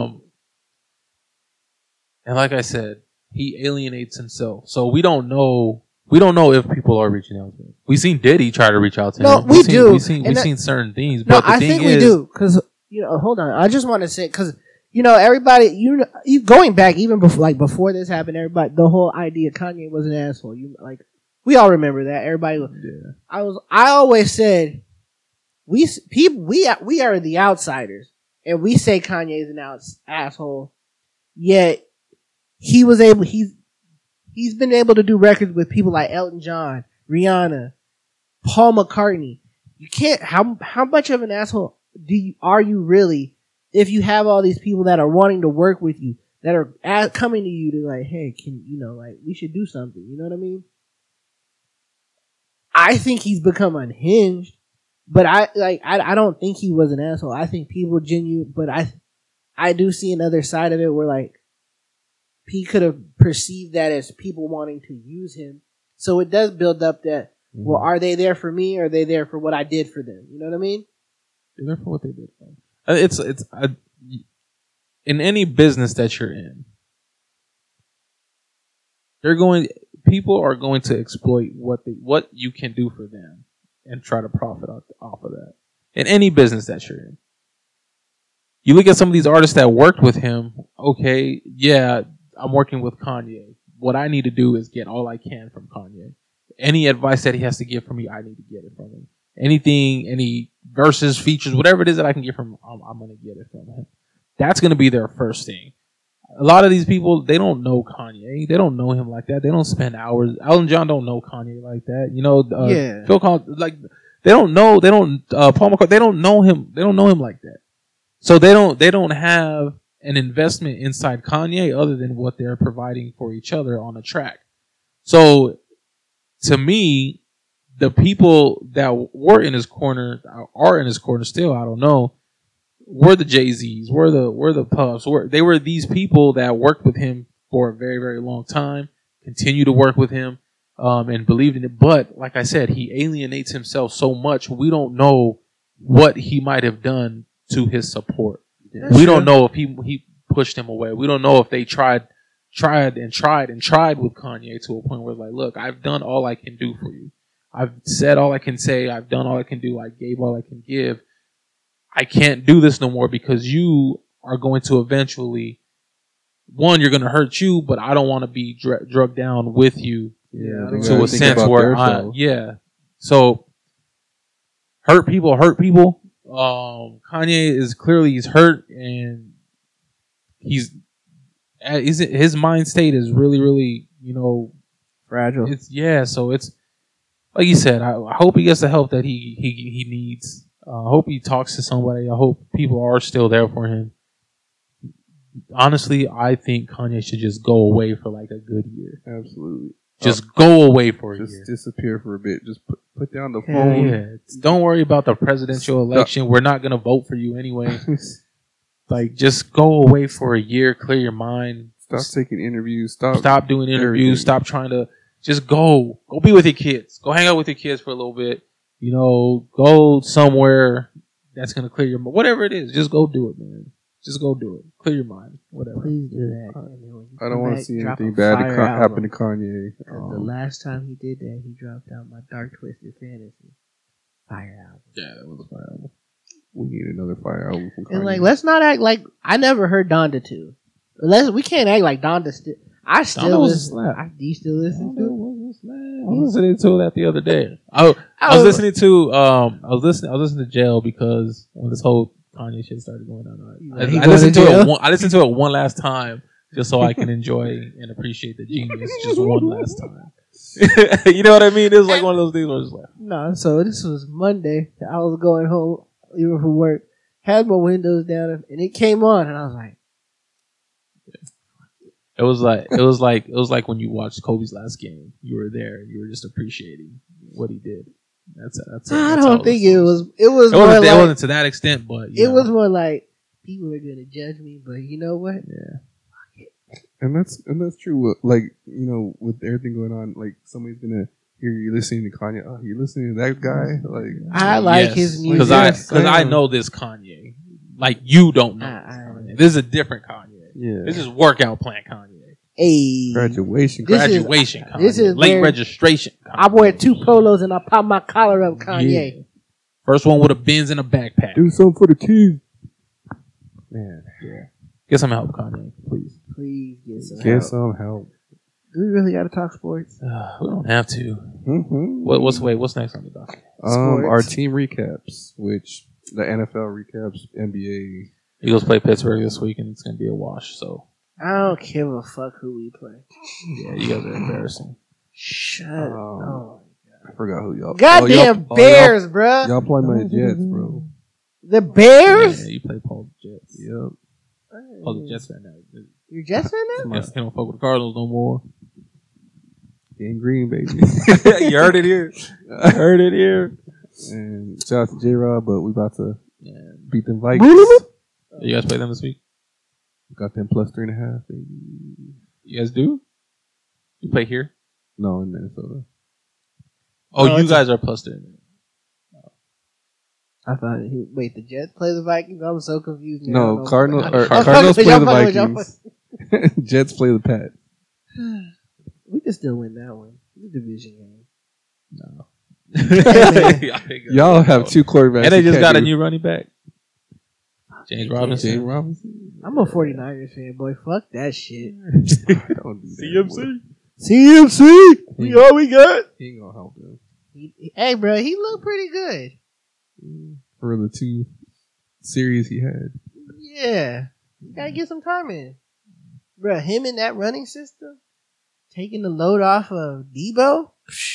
And like I said, he alienates himself. So we don't know if people are reaching out to him. We've seen Diddy try to reach out to him. No, we do. We've seen certain things. No, But the I thing think is, we do. Because, hold on. I just want to say, because, everybody, you going back even before this happened, everybody, the whole idea Kanye was an asshole. We all remember that. Everybody, yeah. I always said, we are the outsiders, and we say Kanye is an asshole. Yet he's been able to do records with people like Elton John, Rihanna, Paul McCartney. You can't. How much of an asshole are you really if you have all these people that are wanting to work with you, that are coming to you to like, hey, we should do something. You know what I mean? I think he's become unhinged, but I don't think he was an asshole. I think people but I do see another side of it where like he could have perceived that as people wanting to use him. So it does build up that, well, are they there for me or are they there for what I did for them? You know what I mean? They're there for what they did for them. It's in any business that you're in, people are going to exploit what you can do for them and try to profit off of that. In any business that you're in. You look at some of these artists that worked with him, okay, yeah, I'm working with Kanye. What I need to do is get all I can from Kanye. Any advice that he has to give from me, I need to get it from him. Anything, any verses, features, whatever it is that I can get from him, I'm going to get it from him. That's going to be their first thing. A lot of these people, they don't know Kanye. They don't know him like that. They don't spend hours. Elton John don't know Kanye like that. Phil Collins, they don't know. They don't. Paul McCartney, they don't know him. They don't know him like that. So they don't have an investment inside Kanye other than what they're providing for each other on a track. So to me, the people that were in his corner are in his corner still. I don't know. Were the Jay-Z's, were the Puffs, they were these people that worked with him for a very, very long time, continue to work with him, and believed in it. But like I said, he alienates himself so much. We don't know what he might have done to his support. We don't know if he pushed him away. We don't know if they tried with Kanye to a point where it's like, look, I've done all I can do for you. I've said all I can say. I've done all I can do. I gave all I can give. I can't do this no more because you are going to eventually, one, you're going to hurt you, but I don't want to be drugged down with you to a sense where So hurt people. Kanye is clearly he's hurt and his mind state is really, really, fragile. So it's like you said. I hope he gets the help that he needs. I hope he talks to somebody. I hope people are still there for him. Honestly, I think Kanye should just go away for like a good year. Absolutely. Just go away for a year. Just disappear for a bit. Just put down the phone. Yeah. Don't worry about the presidential election. We're not going to vote for you anyway. Just go away for a year. Clear your mind. Stop taking interviews. Stop doing interviews. Everything. Stop trying to just go. Go be with your kids. Go hang out with your kids for a little bit. Go somewhere that's going to clear your mind. Whatever it is, just go do it, man. Just go do it. Clear your mind. Whatever. Please do that. I don't want to see anything bad happen to Kanye. The last time he did that, he dropped out My Dark Twisted Fantasy. Fire album. Yeah, that was a fire album. We need another fire album from Kanye. And let's not act like I never heard Donda 2. We can't act like Donda still. I still listen. Do you still listen to it? was listening to that the other day. I was listening to I was listening to Jail because when this whole Kanye shit started going on, I listened to it. I listened to it one last time just so I can enjoy and appreciate the genius just one last time. You know what I mean? It was like one of those things where it's like, no. So this was Monday. I was going home, even from work, had my windows down, and it came on, and I was like, it was like when you watched Kobe's last game. You were there. You were just appreciating what he did. I don't think it was. It wasn't to that extent, but it was more like people are gonna judge me. But you know what? Yeah. And that's true. Like, you know, with everything going on, like somebody's gonna hear you listening to Kanye. Oh, you listening to that guy? Like, I like his music because I know this Kanye. Like, you don't know this Kanye. This is a different Kanye. Yeah, this is workout plan Kanye. Hey, graduation Kanye. This is late registration Kanye. I wear 2 polos and I pop my collar up Kanye. Yeah. First one with a Benz and a backpack. Do something for the kids. Man, yeah. Get some help, Kanye, please. Please get some help. Do we really got to talk sports? We don't have to. Mm-hmm. What's next on the docket? Our team recaps, which the NFL recaps, NBA. Eagles play Pittsburgh this week, and it's going to be a wash. So I don't give a fuck who we play. Yeah, you guys are embarrassing. Shut up. Oh I forgot who y'all. Goddamn Bears, bro. Y'all play my Jets, bro. The Bears? Yeah, you play Paul Jets. Yep. Paul the Jets right now. You're Jets fan now? He don't fuck with the Cardinals no more. In Green, baby. You heard it here. I heard it here. And shout out to J-Rob, but we about to beat them Vikings. You guys play them this week? Got them plus 3.5, baby. You guys do? You play here? No, in Minnesota. Oh, you guys are plus 3. I thought wait, the Jets play the Vikings? I was so confused. No, Cardinals play the Vikings. Jets play the Pats. We can still win that one. It's a division game. No. Y'all have 2 quarterbacks. And they just got a new running back. James Robinson. I'm a 49ers fan, boy. Fuck that shit. CMC. We all we got. He ain't gonna help them. Hey, bro, he looked pretty good. For the 2 series he had. Yeah. You gotta get some time in. Bro, him in that running system, taking the load off of Debo.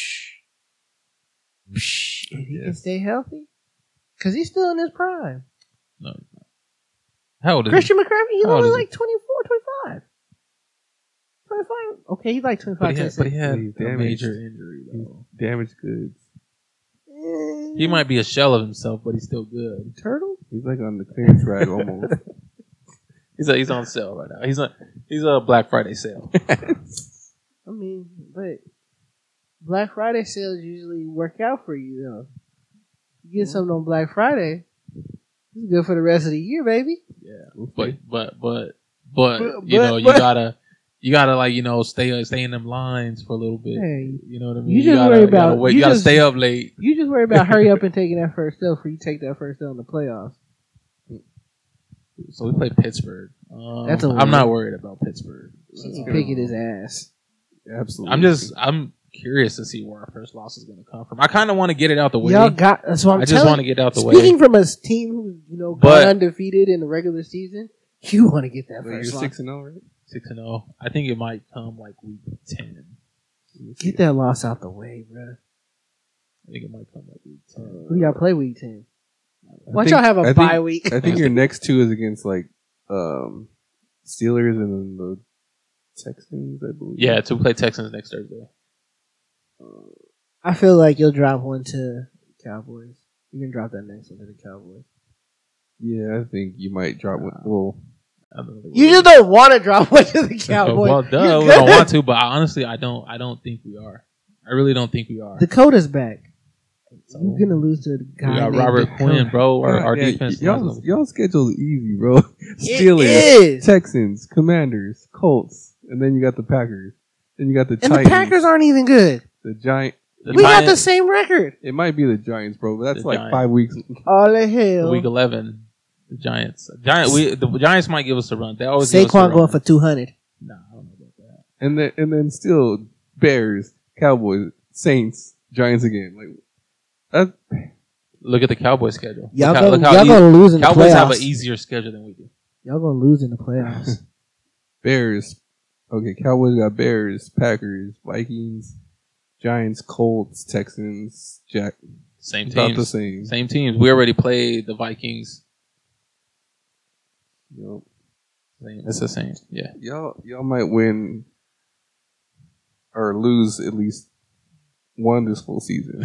If he can stay healthy. Because he's still in his prime. No, he's not. How old is Christian McCaffrey, he's only like 24, 25. 25? Okay, he's like 25. But he had a major injury, though. Damaged goods. He might be a shell of himself, but he's still good. Turtle? He's like on the clearance rack almost. He's on sale right now. He's a Black Friday sale. I mean, but Black Friday sales usually work out for you, though. You get something on Black Friday, it's good for the rest of the year, baby. Yeah, but you know, you gotta like, you know, stay in them lines for a little bit. Hey, you know what I mean? You gotta stay up late. You just worry about hurry up and taking that first L before you take that first L in the playoffs. So we play Pittsburgh. I'm not worried about Pittsburgh. He's picking his ass. Absolutely. I'm curious to see where our first loss is going to come from. I kind of want to get it out the way. That's what I'm I just want to get out the way. Speaking from a team who's gone undefeated in the regular season, you want to get that first loss. You're 6-0, right? 6-0. I think it might come like week 10. Get that loss out the way, bro. I think it might come like week 10. Who y'all play week 10? Why don't y'all have a bye week? I think your next 2 is against like Steelers and then the Texans, I believe. Yeah, to play Texans next Thursday. I feel like you'll drop one to Cowboys. You can drop that next one to the Cowboys. Yeah, I think you might drop one. Well, you just don't want to drop one to the Cowboys. Well, duh, we don't want to, but honestly, I don't think we are. I really don't think we are. Dakota's back. You're gonna lose to the guy. We got Robert Quinn, bro. Our defense. Y'all schedule easy, bro. Steelers, Texans, Commanders, Colts, and then you got the Packers. Then you got the Titans. And the Packers aren't even good. The Giants. We got the same record. It might be the Giants, bro, but that's like 5 weeks. All the hell. Week 11, the Giants. The Giants might give us a run. They always Saquon going for 200. Nah, I don't know about that. And then still Bears, Cowboys, Saints, Giants again. Like that. Look at the Cowboys schedule. Y'all Look gonna lose in the Cowboys have playoffs. an easier schedule than we do. Y'all gonna lose in the playoffs. Bears. Okay, Cowboys got Bears, Packers, Vikings, Giants, Colts, Texans, Same about teams. the same. Same teams. We already played the Vikings. Yep. It's the same. Yeah. Y'all might win or lose at least one this full season.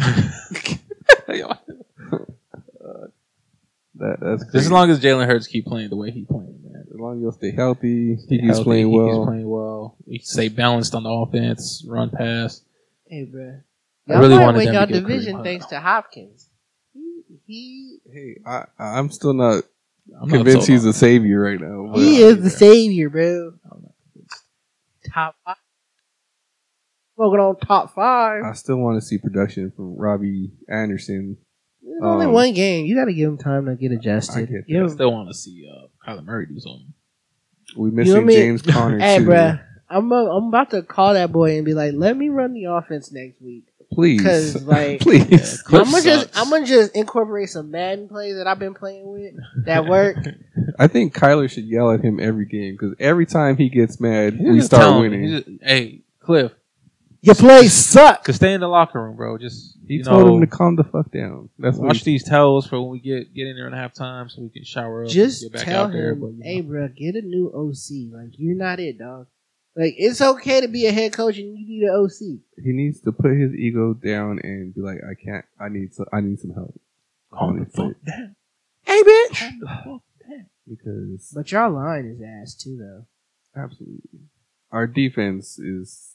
That's Just crazy. as long as Jalen Hurts keep playing the way he's playing, man. As long as you'll stay healthy, he keeps Healthy, playing he well. keeps playing well. He stay balanced on the offense, run pass. Hey, bro. I Y'all really might wanted win them y'all to get division Kareem thanks Hunt. to Hopkins. He Hey, I'm still not I'm not convinced sold he's on a savior right now. but- he is the savior, bro. I'm not convinced. Top 5. Smoking on top 5. I still want to see production from Robbie Anderson. It's only one game. You got to give him time to get I adjusted. get Give I him- still want to see Kyler Murray do something. We You know missing what I mean? James Conner Hey, too. bruh. I'm about to call that boy and be like, let me run the offense next week. Please, 'Cause, like, please. Cliff I'm gonna just incorporate some Madden plays that I've been playing with that work. I think Kyler should yell at him every game because every time he gets mad, we Just start tell him, winning. hey, Cliff, Your plays suck. could stay in the locker room, bro. Just He told him to calm the fuck down. That's what watch he, these towels for when we get in there in halftime, so we can shower up. Just and get back tell out there. him, But, you know. hey, bro, get a new OC. Like, you're not it, dog. Like, it's okay to be a head coach and you need an OC. he needs to put his ego down and be like, I need some help. Calm the Honestly. fuck down. Hey, bitch. Calm the fuck down. Because But your line is ass, too, though. absolutely, our defense is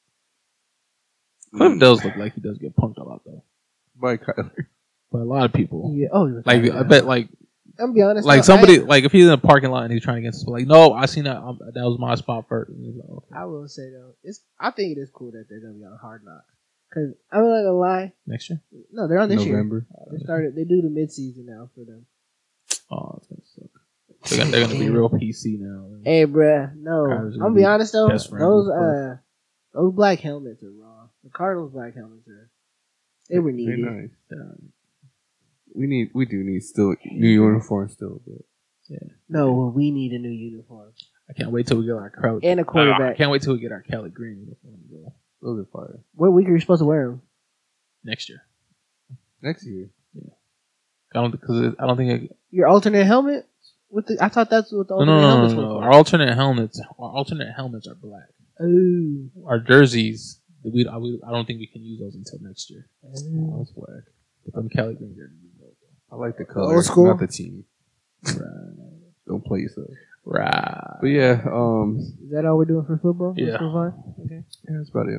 Cliff does look like he does get punked a lot, though. by Kyler. By a lot of people. Yeah. Oh, you're Like, I bet, like, I'm gonna be honest. like though, somebody, like if he's in a parking lot and he's trying to get like, no, I seen that. That was my spot first. And he's like, okay. I will say though, I think it is cool that they're gonna be on Hard Knocks. Cause I'm not gonna lie, Next year. no, they're on this November. year. They do the midseason now for them. Oh, it's gonna suck. They're gonna be real PC now. Hey, bruh, no, Kyler's I'm gonna gonna be be honest though. best friends with Those black helmets are raw. The Cardinals black helmets they were They're needed. nice. We do need still new uniforms still, but No, well, we need a new uniform I can't wait till we get our Kelly and a I quarterback. can't wait till we get our Kelly Green uniform bro. those are fire. What week are you supposed to wear them? Next year. Next year, I don't think. Your alternate helmet? I thought that's what the No, alternate helmets no. were Our alternate helmets are black. for. Oh. Our jerseys, I don't think we can use those until next year. that's whack. But them Kelly Green jerseys, I like the color, Old school? not the team. right? Don't play yourself. Right. But yeah, Is that all we're doing for football? Yeah. So far? Okay. yeah, that's about it.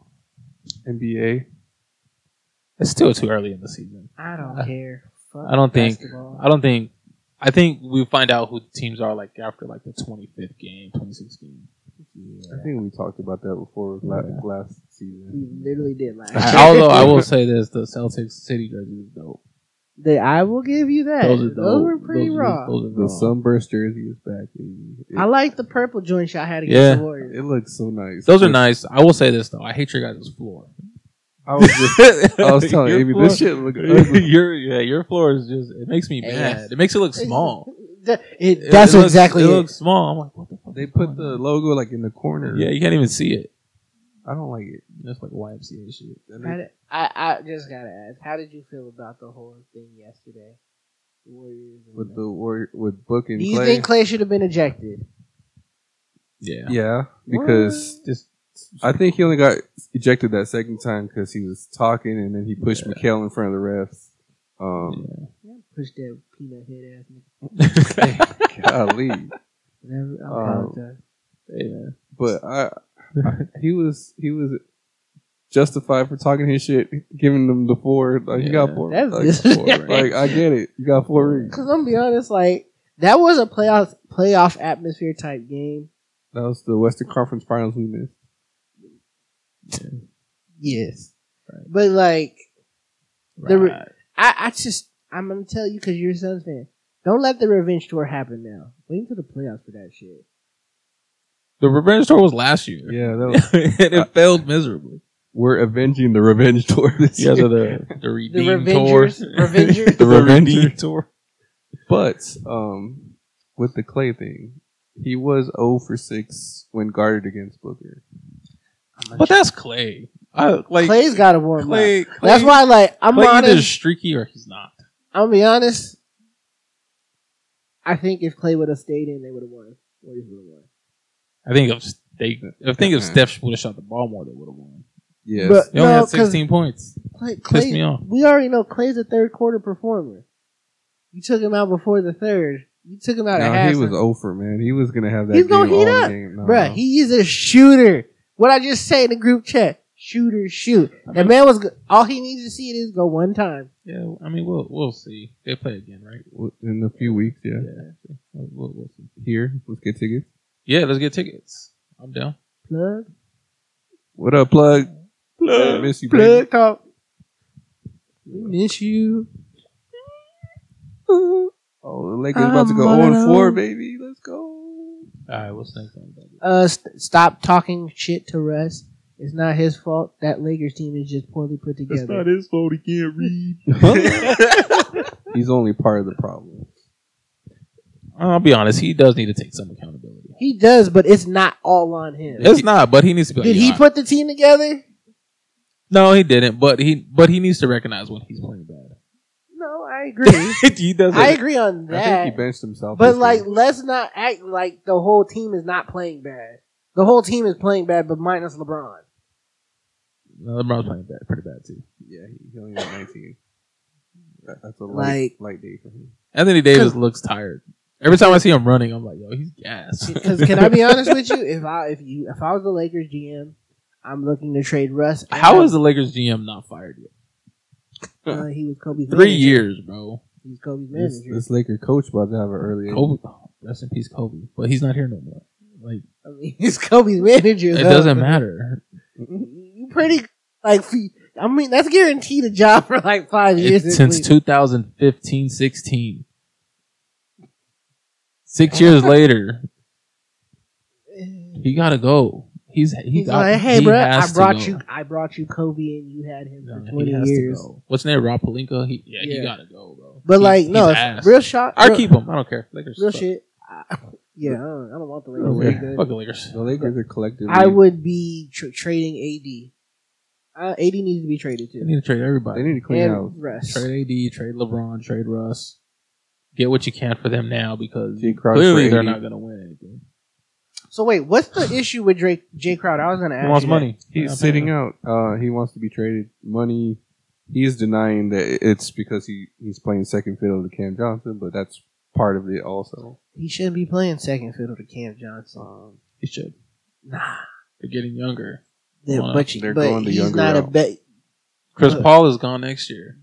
NBA. It's still too early in the season. I don't care. Fuck I don't think. basketball. I think we'll find out who the teams are like after like the 25th game, 26th game. I think we talked about that before last season. We literally did last. Although I will say this, the Celtics City jersey is dope. I will give you that. Those are Those dope. were pretty raw. Those are The raw. sunburst jersey is back, baby. I like the purple joint shot I had against Yeah. the Warriors. It looks so nice. Those are nice. I will say this though, I hate your guys' floor. I was telling Your Amy, floor- this shit look ugly. your floor is just. It makes me Hey, mad. It makes it look small. That's It looks, exactly It it. looks small. I'm like, what the fuck? They is put going the on? logo like in the corner. Yeah, you can't even see it. I don't like it. That's like YMCA shit. I just gotta ask, how did you feel about the whole thing yesterday? Warriors and With Book and do you Clay. think Clay should have been ejected? Yeah. Yeah, because Just I think he only got ejected that second time because he was talking and then he pushed Mikhail in front of the refs. Push that peanut head ass nigga. Golly. Whatever. I apologize. hey, man. But he was justified for talking his shit, giving them the 4. Like, you got 4. That's like, disrespectful. like, I get it. You got 4 rings. Because I'm gonna be honest, like that was a playoff atmosphere type game. That was the Western Conference Finals we missed. Yes, but like Right. I'm gonna tell you because you're a Suns fan. Don't let the revenge tour happen now. Wait until the playoffs for that shit. The revenge tour was last year. Yeah, that was, and it failed miserably. We're avenging the revenge tour this You guys year. are the The redeem tour. Revengers. The redeem Revenge tour. But with the Clay thing, he was 0 for 6 when guarded against Booker. But that's Clay. Clay's got to warm up. Clay. That's why, like, I'm Clay either honest. streaky or he's not. I'm gonna be honest. I think if Clay would have stayed in, they would have won. Warriors would have won. I think if Steph would have shot the ball more, they would have won. Yes. But They only no, had 16 points. Clay, Pissed me off. we already know Clay's a third quarter performer. You took him out before the third. You took him out at no, half. he was over, man. He was gonna have that. He's gonna game heat all up. game. No, Bruh, no. he's a shooter. What I just say in the group chat. Shooter, shoot. That man was good. All he needs to see it is go one time. Yeah, I mean, we'll see. They play again, right? In a few weeks, yeah. Yeah. We'll see. Here, let's get tickets. Yeah, let's get tickets. I'm down. Plug. What up, plug? I miss you, baby. Plug talk. We miss you. Oh, the Lakers about to go 0-4, baby. Let's go. All right, what's next on? Stop talking shit to Russ. It's not his fault. That Lakers team is just poorly put together. his fault. He can't read. He's only part of the problem. I'll be honest. He does need to take some accountability. He does, but it's not all on him. It's not, but he needs to be. Did he put the team together? No, he didn't. But he needs to recognize when he's playing bad. No, I agree. He doesn't. I agree on I think that. he benched himself. But this like, game. let's not act like the whole team is not playing bad. The whole team is playing bad, but minus LeBron. No, LeBron's playing bad, pretty bad too. yeah, he only got 19. That's a Like- light day for him. Anthony Davis looks tired. Every time I see him running, I'm like, yo, he's gassed. Because can I be honest with you? If I was the Lakers GM, I'm looking to trade Russ. How is the Lakers GM not fired yet? he was Kobe's 3 manager. years, bro. He's Kobe's This, manager. this Laker coach about to have an early age. Kobe, rest in peace, Kobe. But he's not here no more. Like, I mean, he's Kobe's manager. it though. doesn't matter. You pretty like. I mean, that's guaranteed a job for like 5 years. It's since 2015, 16. 6 years later, he gotta go. He's like, hey, bro, I brought you Kobe, and you had him for 20 years. What's his name? Rob Pelinka. He gotta go, bro. But He's no, ass. real shot. I keep him. I don't care. Lakers. Real suck. shit. I don't want the I don't Lakers. care. Fuck the Lakers. The Lakers are collectively. I would be trading AD. AD needs to be traded They too. need to trade everybody. They need to clean house. And Russ. Trade AD, trade LeBron, trade Russ. Get what you can for them now because Jay Crowder clearly for they're 80. not going to win anything. So wait, what's the issue with Jay Crowder? I was going to ask. He wants you money. He's sitting out. He wants to be traded. Money. He's denying that it's because he's playing second fiddle to Cam Johnson, but that's part of it also. That. He shouldn't be playing second fiddle to Cam Johnson. He should. Nah. They're getting younger. They're Well, but they're going the he's younger not a route. bet. Chris Paul is gone next year.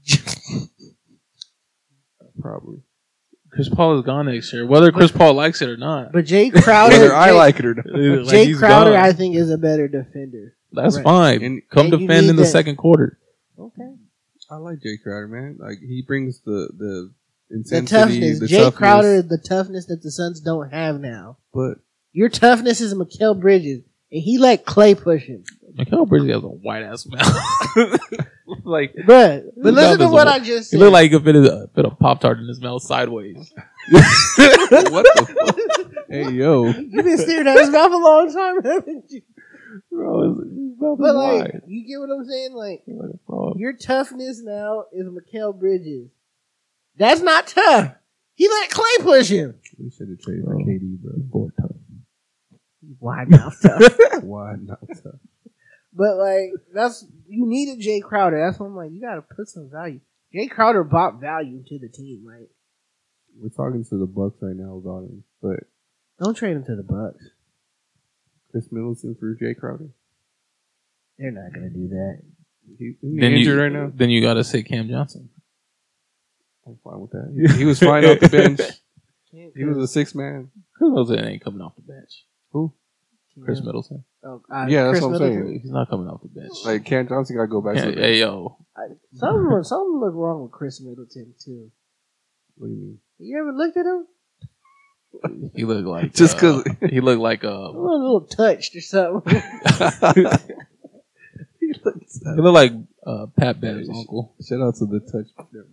Probably. Chris Paul is gone next year, whether Chris Paul likes it or not. But Jay Crowder, Whether I like it or not. Like, Jay he's Crowder, gone. I think is a better defender. That's Right. fine. And- Come and you defend need in the that. second quarter. Okay. I like Jay Crowder, man. Like he brings the The intensity, toughness. the Jay toughness, Crowder is the toughness that the Suns don't have now. but Your toughness is Mikal Bridges, and he let Clay push him. Mikal Bridges has a white ass mouth. Like, Bruh, but listen to is what a- I just he said. looked like he could fit a Pop Tart in his mouth sideways. what the fuck? Hey yo, You've been staring at his mouth a long time, haven't you? Bro, his mouth is But like, wide. you get what I'm saying? Like, Like a frog. your toughness now is Mikal Bridges. That's not tough. He let Clay push him. we should have traded for KD, bro. Boy, tough. Wide mouth tough. Why not? But like, you needed Jay Crowder. That's what I'm like. You got to put some value. Jay Crowder brought value to the team. Like, We're talking to the Bucks right now about him, but don't trade him to the Bucks. Chris Middleton for Jay Crowder. They're not gonna do that. He's injured right now. Then you got to say Cam Johnson. I'm fine with that. He was fine off the bench. He was a six man. Chris Middleton ain't coming off the bench. Who? Chris Middleton. Oh, Yeah, that's Chris what I'm Middleton. saying. He's not coming off the bench. Like Cam Johnson got to go back to the bench. Hey, yo. Something look wrong with Chris Middleton too. What do you mean? You ever looked at him? He looked like Just 'cause- he looked like A little touched or something. He looked He looked like Pat Bev's uncle. Shout out to the touch.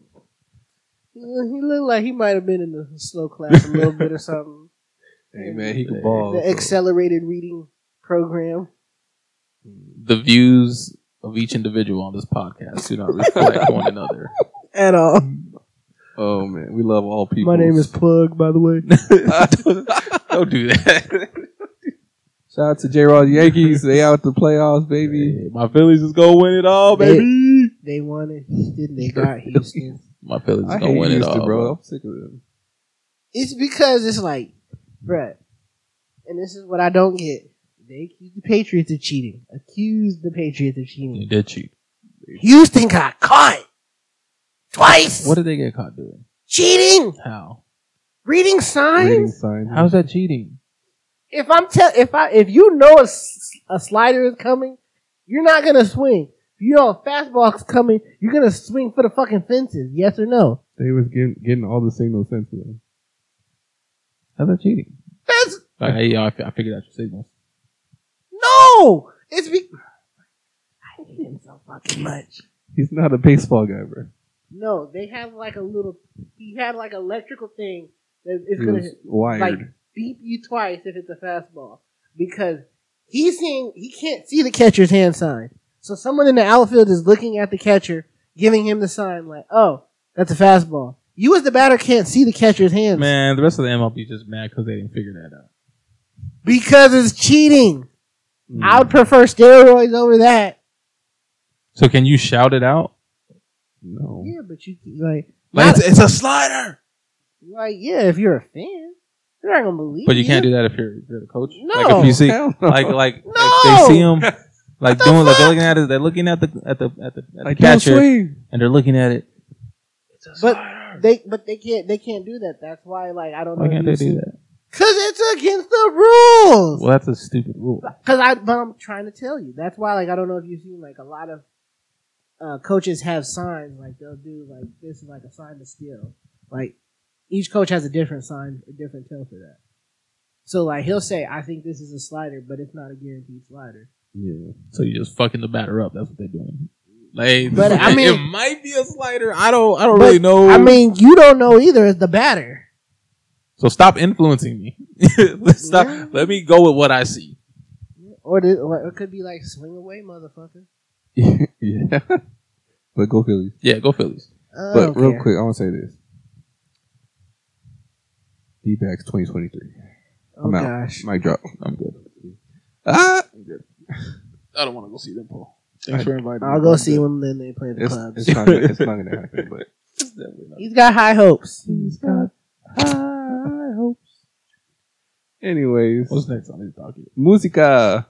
He looked like he might have been in the slow class a little bit or something. Hey man, he can ball. The accelerated reading program. The views of each individual on this podcast do not reflect one another. At all. Oh man, we love all people. My name is Plug, by the way. Don't do that. Shout out to J-Rod Yankees. They out the playoffs, baby. Hey, my Phillies is gonna win it all, baby. They won it. Houston. They got Houston. My Phillies is I gonna hate win it Houston, all, bro. I'm sick of them. It's because it's like, bruh, and this is what I don't get. They accuse the Patriots of cheating. Accuse the Patriots of They cheating. did cheat. Houston got caught twice. What did they get caught doing? Cheating? How? Reading signs? Reading signs. How's that cheating? If you know a slider is coming, you're not gonna swing. If you know a fastball is coming, you're gonna swing for the fucking fences. Yes or no? They was getting all the signals sent to them. How's that cheating? That's I figured out your signals. no. It's I hate him so fucking much. He's not a baseball guy, bro. No, they have like a little. He had like an electrical thing that is He gonna was wired. like beep you twice if it's a fastball because he can't see the catcher's hand sign. So someone in the outfield is looking at the catcher, giving him the sign like, "Oh, that's a fastball." You as the batter can't see the catcher's hands. Man, the rest of the MLB is just mad because they didn't figure that out. Because it's cheating. I would prefer steroids over that. So can you shout it out? No. Yeah, but you like It's a slider. yeah, if you're a fan, you're not gonna believe. But you can't do that if you're the coach. No. Like if you see, Hell no. like No. if they see him, like doing, like they're looking at it, they're looking at the Like, don't catcher, swing. and they're looking at it. But they can't do that. That's why like I don't know. Why can't they do that? Because it's against the rules. Well, that's a stupid rule. But I'm trying to tell you. That's why like I don't know if you've seen like a lot of coaches have signs like they'll do like this is like a sign to steal. Like each coach has a different sign, a different tell for that. So like he'll say, I think this is a slider, but it's not a guaranteed slider. Yeah. So you're just fucking the batter up. That's what they're doing. Like, But, I mean- it might be a slider. I don't really know. I mean, you don't know either as the batter. So stop influencing me. Stop. Yeah. Let me go with what I see. Or it could be like swing away, motherfucker. Yeah. But go Phillies. Yeah, go Phillies. But real quick, I want to say this. D-backs 2023. Oh I'm out. gosh. Mic drop. I'm good. Ah! I'm good. I don't want to go see them, Paul. Thanks for inviting me. I'll go see him then they play the clubs. It's not gonna happen, but It's definitely not. He's got high hopes. He's got high hopes. anyways. What's next on his docket? Musica.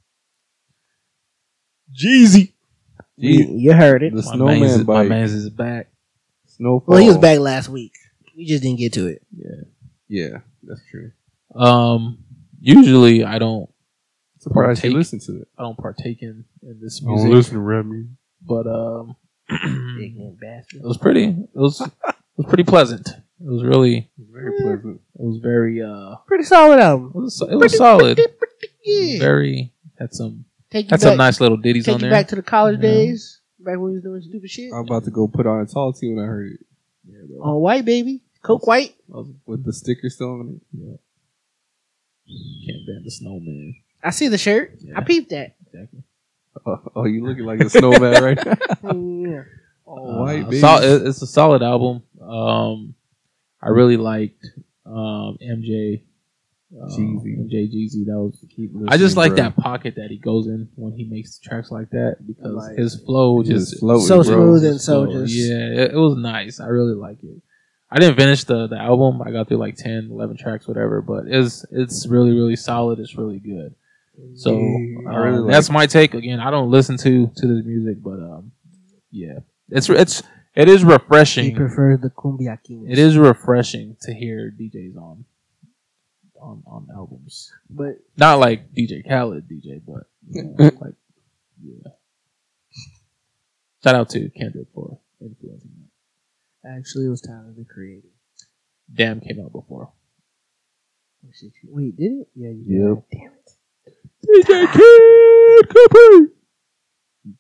Jeezy. You heard it. The My snowman my bike. man's is back. Snowfall. Well, he was back last week. We just didn't get to it. Yeah, that's true. Usually I don't Surprised you Partake. listen to it. I don't partake in this I don't music, listen to rap music. but Ignorant bastard. it was pretty pleasant. It was really Very pleasant. it was very Pretty solid album. it was solid. Yeah. Very had some Take you had back, some nice little ditties take on you there. back to the college Yeah. days. Back when we was doing stupid shit. I'm about to go put on a tall tee when I heard it. Yeah, bro. On white, baby. Coke white. I was- With the sticker still on it. can't ban the snowman. I see the shirt. Yeah. I peeped that. Exactly. Oh, you looking like a snowman right now. Yeah. Oh, white baby. It's a solid album. I really liked MJ. Jeezy. MJ Jeezy. That was. Keep I just listening, like bro. that pocket that he goes in when he makes tracks like that because Like- his flow Just just floating, So bro. smooth and so so just. yeah, it was nice. I really like it. I didn't finish the album. I got through like 10, 11 tracks, whatever. But it's really really solid. It's really good. So Yeah, I really like that's my take. Again, I don't listen to the music, but yeah, it is He refreshing. prefers the Cumbia Kings. It is refreshing to hear DJs on albums. But Not like DJ Khaled DJ, but you know, like yeah. Shout out to Kendrick for influencing that. actually, it was Tyler the Creator. Damn came out before. Oh, shit. Wait, did it? Yeah, you Yep. did. Damn it. DJ Kid Cooper. But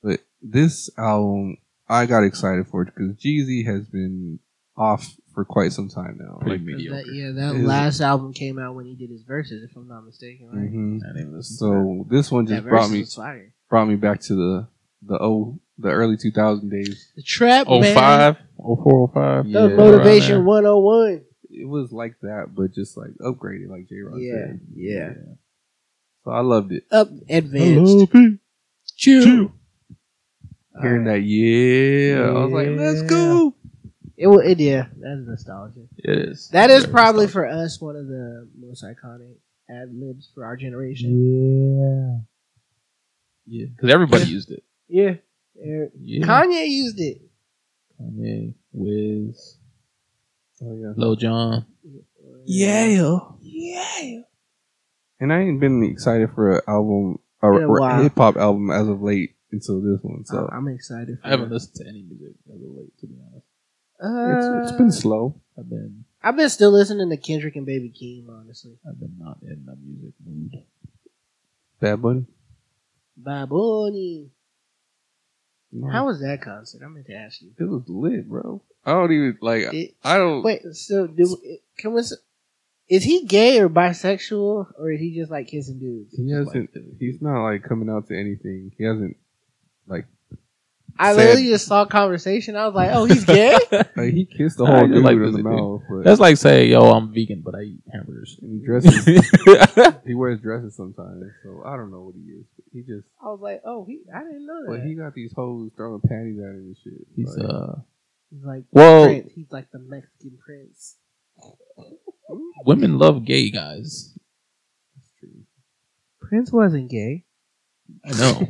this album, I got excited for it because Jeezy has been off for quite some time now. Pretty Like, mediocre. That last album came out when he did his verses, if I'm not mistaken, right? mhm. I didn't listen to So this one just That brought verses me was fire. back to the early 2000 days. The trap that. man. 05, 04, 05. Yeah, That was around Motivation there. 101. It was like that, but just like upgraded, like J. Rock said. Yeah. So I loved it. Up advanced. Chill. Hearing that, I was like, let's go. Yeah, that's nostalgia. It is. That is Very probably nostalgic. for us one of the most iconic ad libs for our generation. Yeah, because everybody used it. Yeah. Yeah. Kanye used it. Kanye, Wiz, Oh yeah. Lil Jon. Yeah. And I ain't been excited for an album, a In a while. hip hop album as of late until this one. So I'm excited for I haven't it. listened to any music as of late, to be honest. it's been slow. I've been still listening to Kendrick and Baby Keem, honestly. I've been not in the music mood. Bad Bunny. Bye, Bunny. No. How was that concert? I meant to ask you. It was lit, bro. I don't even like. I don't. Wait, so can we? Is he gay or bisexual, or is he just like kissing dudes? He hasn't. He's not like coming out to anything. He hasn't like. I said- literally just saw a conversation. I was like, "Oh, he's gay." Like he kissed the I whole just dude like in the pussy, dude. mouth. But That's like saying, yo, I'm vegan, but I eat hamburgers. and he dresses. He wears dresses sometimes. So I don't know what he is. But he just. I was like, "Oh, I didn't know that." But he got these hoes throwing panties at him and shit. He's, Like, He's like, Well- Prince. He's like the Mexican Prince. women love gay guys. Prince wasn't gay. I know.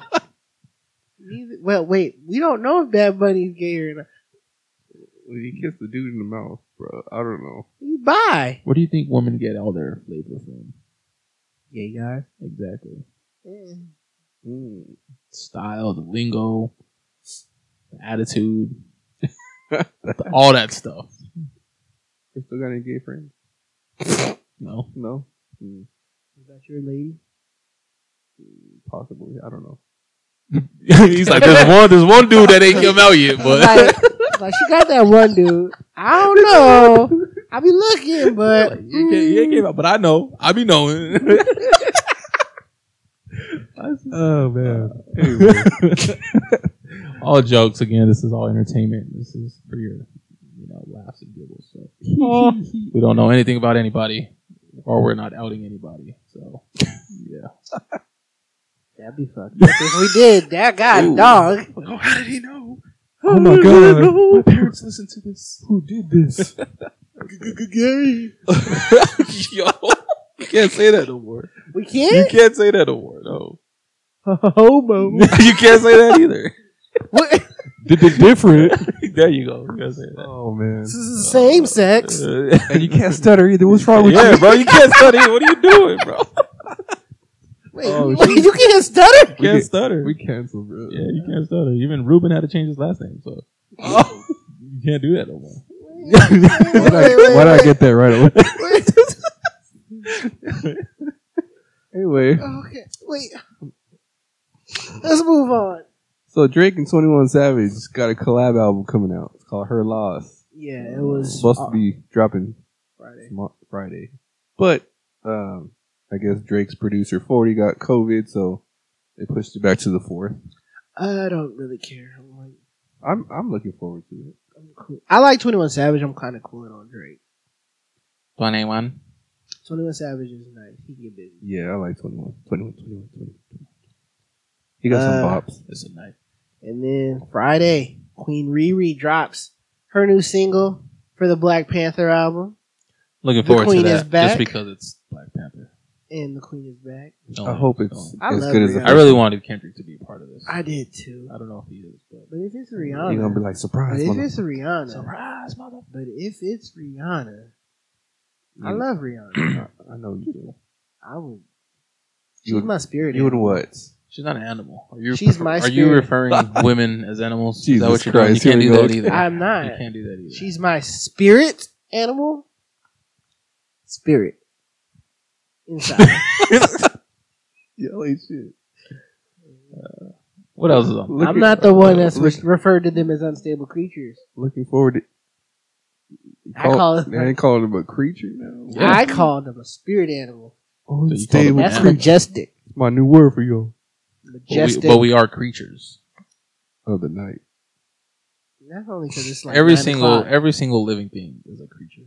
Well, wait, we don't know if Bad Bunny's gay or not. he kissed the dude in the mouth, bro. I don't know. He's bi. Where do you think women get all their flavor from? Gay guy. Exactly. Mm. Style, the lingo, the attitude, all that stuff. You still got any gay friends? No. No. Mm. Is that your lady? Possibly. I don't know. He's like, there's one dude that ain't come out yet, but like she got that one dude. I don't know. I be looking, but he ain't came out. But I know. I be knowing. Oh man. All jokes again. This is all entertainment. This is for your, laughs and giggles. So we don't know anything about anybody, or we're not outing anybody. So yeah. that'd be fucked up if we did. That guy, Ooh. dog. Oh, how did he know? Oh my god. My parents listen to this. Who did this? Gay. Yo, you can't say that no more. We You can't. can't say that no more. No, Homo. you can't say that either. What? Did it different? There you go. You gotta say that. Oh man. This is the same sex. And you can't stutter either. What's wrong with Yeah, you? bro, you can't stutter. What are you doing, bro? Wait, Oh, wait, you can't stutter? You can't stutter. We canceled, bro. Yeah, you can't stutter. Even Ruben had to change his last name, so you can't do that no more. Why'd I get that right away? Anyway, Okay, wait. Let's move on. so Drake and 21 Savage got a collab album coming out. It's called Her Loss. Yeah, it was Supposed to be dropping Friday. Friday. But I guess Drake's producer 40 got COVID, so they pushed it back to the 4th. I don't really care. I'm looking forward to it. I'm cool. I like 21 Savage. I'm kind of cooling on Drake. 21. 21 Savage is nice. He get busy. Yeah, I like 21. He got some bops. It's a night. And then Friday, Queen Riri drops her new single for the Black Panther album. Looking The forward to Queen is that, back. just because it's Black Panther. And the Queen is back. I hope it's I as love good as Rihanna. the I really wanted Kendrick to be a part of this. I did too. I don't know if he is, but But if it's You're Rihanna. gonna be like, surprise, But if mother- it's Rihanna. surprise, mother. But if it's Rihanna. I You- love Rihanna. I know you do. I would. You She's would- my spirit. You would animal. what? She's not an animal. Are you? She's my Are you spirit. referring women as animals? Is Jesus that what you're doing? You Christ, can't here do we that go. either. I'm not. You can't do that either. She's my spirit animal. Spirit. Inside. Yeah, holy shit. What else is on? I'm not the one that's referred to them as unstable creatures. Looking forward to. They ain't calling them a creature now. Yeah. I call them a spirit animal. Oh, So you call them That's animal? majestic. It's my new word for you. Majestic. But we are creatures. Of the night. Not only because it's like Every 9 single o'clock. living thing is a creature.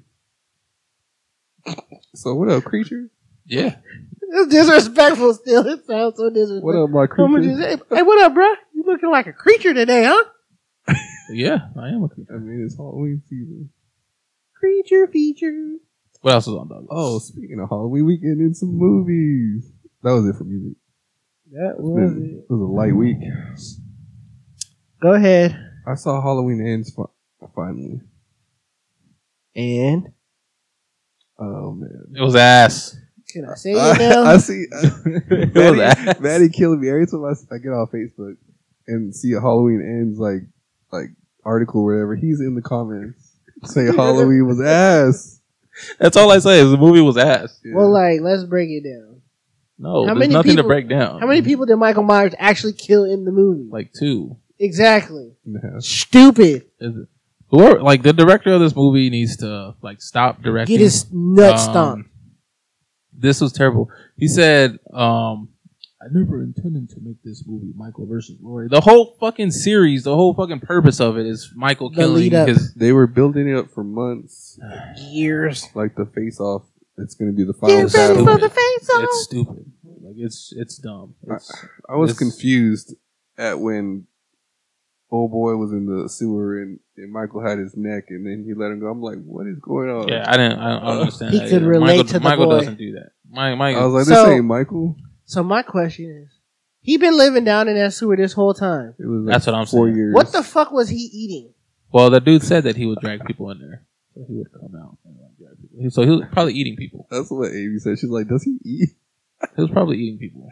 So what up, creature? Yeah. It's disrespectful still. It sounds so disrespectful. What up, my Someone creature? just say, hey, what up, bro? You looking like a creature today, huh? Yeah, I am a creature. I mean, it's Halloween season. Creature feature. What else is on, dog? Oh, speaking of Halloween, we getting in some movies. That was it for music. That was it. It was a light week. Go ahead. I saw Halloween Ends finally. And Oh man, It was ass. can I say it now? I see It was ass. Maddie killing me every time I get off Facebook and see a Halloween Ends like article or whatever. He's in the comments saying Halloween was ass. That's all I say is the movie was ass. Yeah. Well, like, let's break it down. No, How there's many nothing to people- break down. How many people did Michael Myers actually kill in the movie? Like 2. Exactly. Yeah. Stupid. Is it? Whoever, like the director of this movie needs to like stop directing. Get his nuts stomped. This was terrible. He said, I never intended to make this movie Michael versus Laurie. The whole fucking series, the whole fucking purpose of it is Michael The killing lead up. his. They were building it up for months. Years. Like the face off. It's going to be the final Get ready battle. for the face off. It's stupid. Like it's dumb. I was It's- confused at when old boy was in the sewer and Michael had his neck and then he let him go. I'm like, what is going on? Yeah, I don't understand. He that could either. relate Michael, to the Michael boy. doesn't do that. Mike, I was like, this So- ain't Michael. So my question is, he been living down in that sewer this whole time. It was like That's what I'm 4 saying. years. What the fuck was he eating? well, the dude said that he would drag people in there. So he would come out and like, drag people. So he was probably eating people. That's what Amy said. She's like, does he eat? He was probably eating people.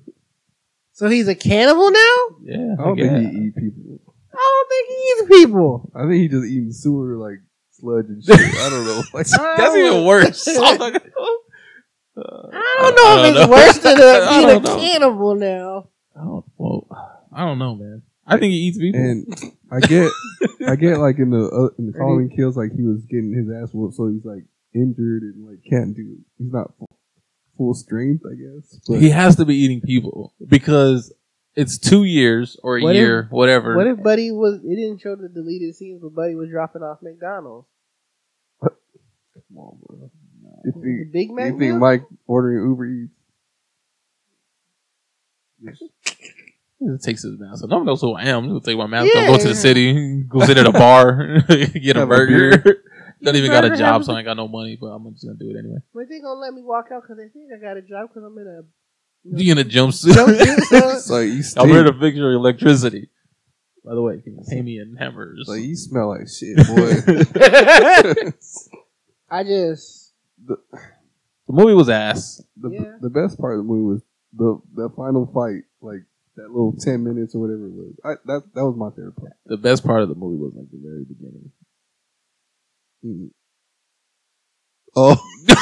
So he's a cannibal now? Yeah, I don't guess. think he eat people. I don't think he eats people. I think he just eating sewer like sludge and shit. I don't know. Like, That's even worse. I I don't know if it's worse than I being a don't know. cannibal now. I don't know, man. I think he eats people. and I get like in the following kills, like he was getting his ass whooped, so he's like injured and like can't do. He's not full strength, I guess. But He has to be eating people because it's 2 years or a What if- year, whatever. What if Buddy was, it didn't show the deleted scenes, but Buddy was dropping off McDonald's? come on, bro. You The think, Big Mac you think meal? Mike ordering Uber Eats? He takes his mask off. No one knows who I am. I'm gonna take my mask Yeah. off, go to the city, go sit at a bar, get a Have a burger. Don't even got a Burger, job, have so a- I ain't got no money, but I'm just gonna do it anyway. But they gonna let me walk out because they think I got a job because I'm in a You in a jumpsuit? jumpsuit. It's like you I'm here stink. to fix your electricity. By the way, can you pay me in hammers? Like you smell like shit, boy. I just The movie was ass. Yeah. The best part of the movie was the final fight, like that little 10 minutes or whatever it was. That was my favorite part. The best part of the movie was like the very beginning. Mm. Oh,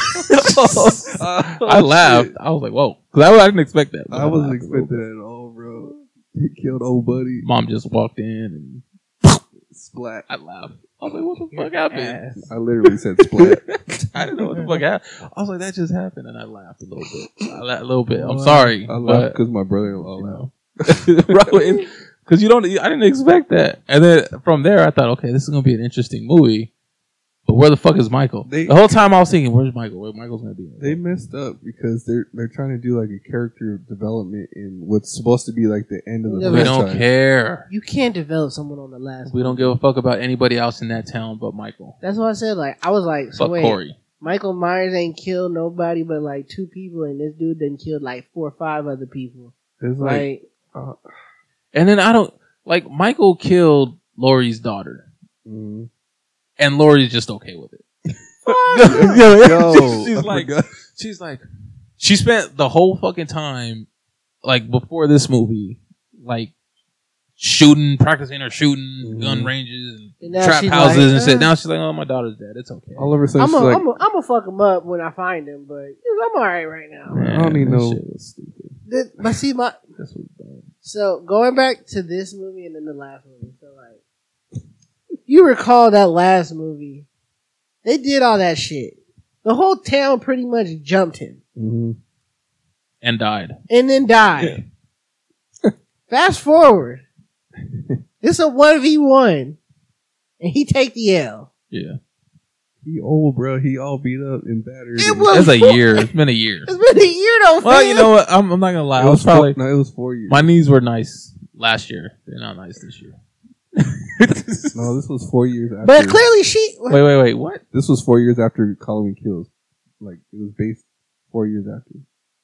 I laughed. I was like, "Whoa!" Because I didn't expect that. but I wasn't laughed a little expecting that at all, bro. He killed old buddy. bit. Mom just walked in and Splat. I laughed. I was like, "What the fuck happened?" I literally said splat. I didn't know what the fuck happened. I was like, "That just happened," and I laughed a little bit. I laughed a little bit. I'm sorry, I laughed but because my brother-in-law laughed. because you don't. I didn't expect that. And then from there, I thought, okay, this is gonna be an interesting movie. But where the fuck is Michael? They- The whole time I was thinking, where's Michael? Where Michael's gonna be? They messed up because they're trying to do like a character development in what's supposed to be like the end of the We we franchise. don't care. you can't develop someone on the last. We don't give a fuck about anybody else in that town but Michael. That's what I said. Like I was like, so Fuck wait, Corey. Michael Myers ain't killed nobody but like 2 people, and this dude done killed like 4 or 5 other people. It's like, Like And then I don't like Michael killed Laurie's daughter, mm. and Laurie's just okay with it. Yo, she's I like, forgot. she's like, she spent the whole fucking time, like before this movie, like shooting, practicing her shooting, gun ranges, And and now trap she's houses like, and shit. Now she's like, oh, my daughter's dead. It's okay. all of a sudden I'm she's like, gonna fuck him up when I find him, but I'm all right right now. Man, I don't even that know. shit was stupid. But see, my This was dumb. So going back to this movie and then the last movie. So like, you recall that last movie? They did all that shit. The whole town pretty much jumped him And died. and then died. Fast forward, it's a 1v1, and he take the L. Yeah. He old, bro. He all beat up and battered. It was It's a year. It's been a year. It's been a year though. Well, fam. you know what? I'm not gonna lie. It I was was probably no, it was 4 years. my knees were nice last year. They're not nice this year. No, this was 4 years after. But clearly she. Wait. What? This was 4 years after Halloween Kills. Like it was based 4 years after.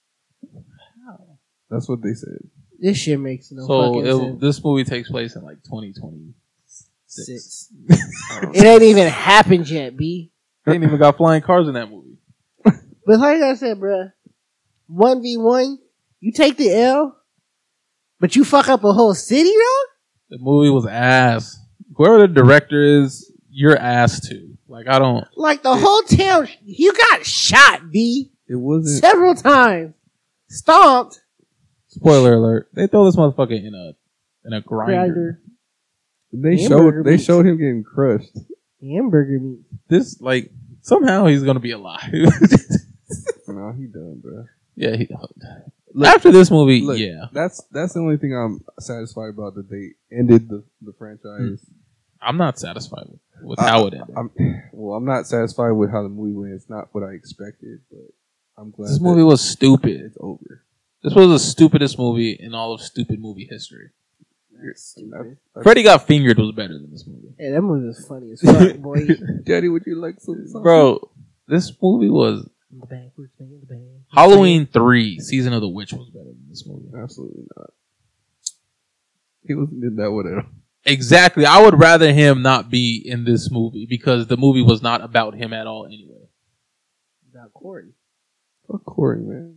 That's what they said. This shit makes no So fucking sense. this movie takes place in like 2026. Six. It ain't even happened yet, B. They ain't even got flying cars in that movie. But like I said, bruh, 1v1, you take the L, but you fuck up a whole city, though? The movie was ass. Whoever the director is, you're ass too. Like I don't. Like the whole town, you got shot, B, It wasn't. several times, stomped, Spoiler alert. They throw this motherfucker in a grinder. They Hamburger showed. They meat. showed him getting crushed. hamburger meat. This like somehow he's gonna be alive. No, he done, bro. Yeah. After this movie, Look, yeah. That's the only thing I'm satisfied about, that they ended the franchise. I'm not satisfied with how it ended. I'm not satisfied with how the movie went. It's not what I expected, but I'm glad This that movie was stupid. it's over. This was the stupidest movie in all of stupid movie history. That's- Freddy Got Fingered was better than this movie. Hey, that movie was funny as fuck, boy. Daddy, would you like some? Bro, this movie was In the bank, we're staying in the bank. Halloween 3, Season of the Witch was better than this movie. Absolutely not. He wasn't in that one at all. Exactly. I would rather him not be in this movie because the movie was not about him at all anyway. About Corey. Fuck Corey, man.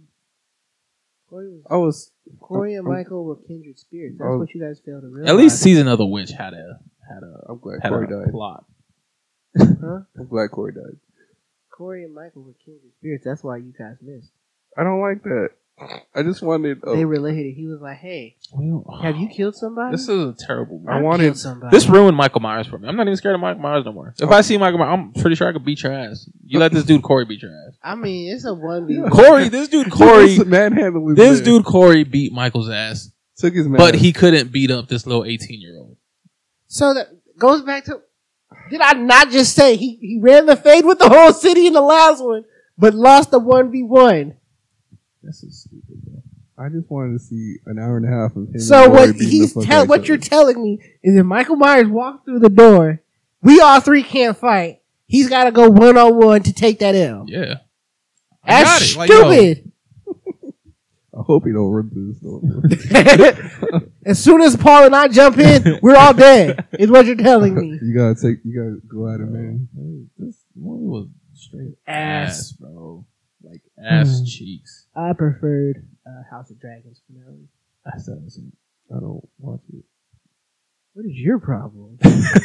Corey and Michael were kindred spirits. That's what you guys fail to realize. At least Season of the Witch had I'm glad a Corey died. plot. Huh? I'm glad Corey died. Corey and Michael were kindred spirits. That's why you guys missed. I don't like that. I just wanted. They related. He was like, "Hey, have you killed somebody?" This is a terrible movie. I I've wanted- killed somebody. This ruined Michael Myers for me. I'm not even scared of Michael Myers no more. If I see Michael Myers, I'm pretty sure I could beat your ass. You let this dude Corey beat your ass. I mean, it's a 1v1. Corey, this dude Corey, manhandled this dude Corey beat Michael's ass, took his man. but he couldn't beat up this little 18-year-old. So that goes back to. Did I not just say he ran the fade with the whole city in the last one, but lost the 1v1? This is stupid, bro. I just wanted to see an hour and a half of him. So and Rory what beating the fuck out of what each you're other. telling me is if Michael Myers walked through the door, we all three can't fight. He's got to go 1-on-1 to take that L. Yeah. I got That's it. Like, yo, stupid. I hope he don't run through this door. As soon as Paul and I jump in, we're all dead. Is what you're telling me. You gotta go at him, man. This movie was straight Ass. ass, bro. Like ass cheeks. I preferred House of Dragons finale. I said it. I don't watch it. What is your problem?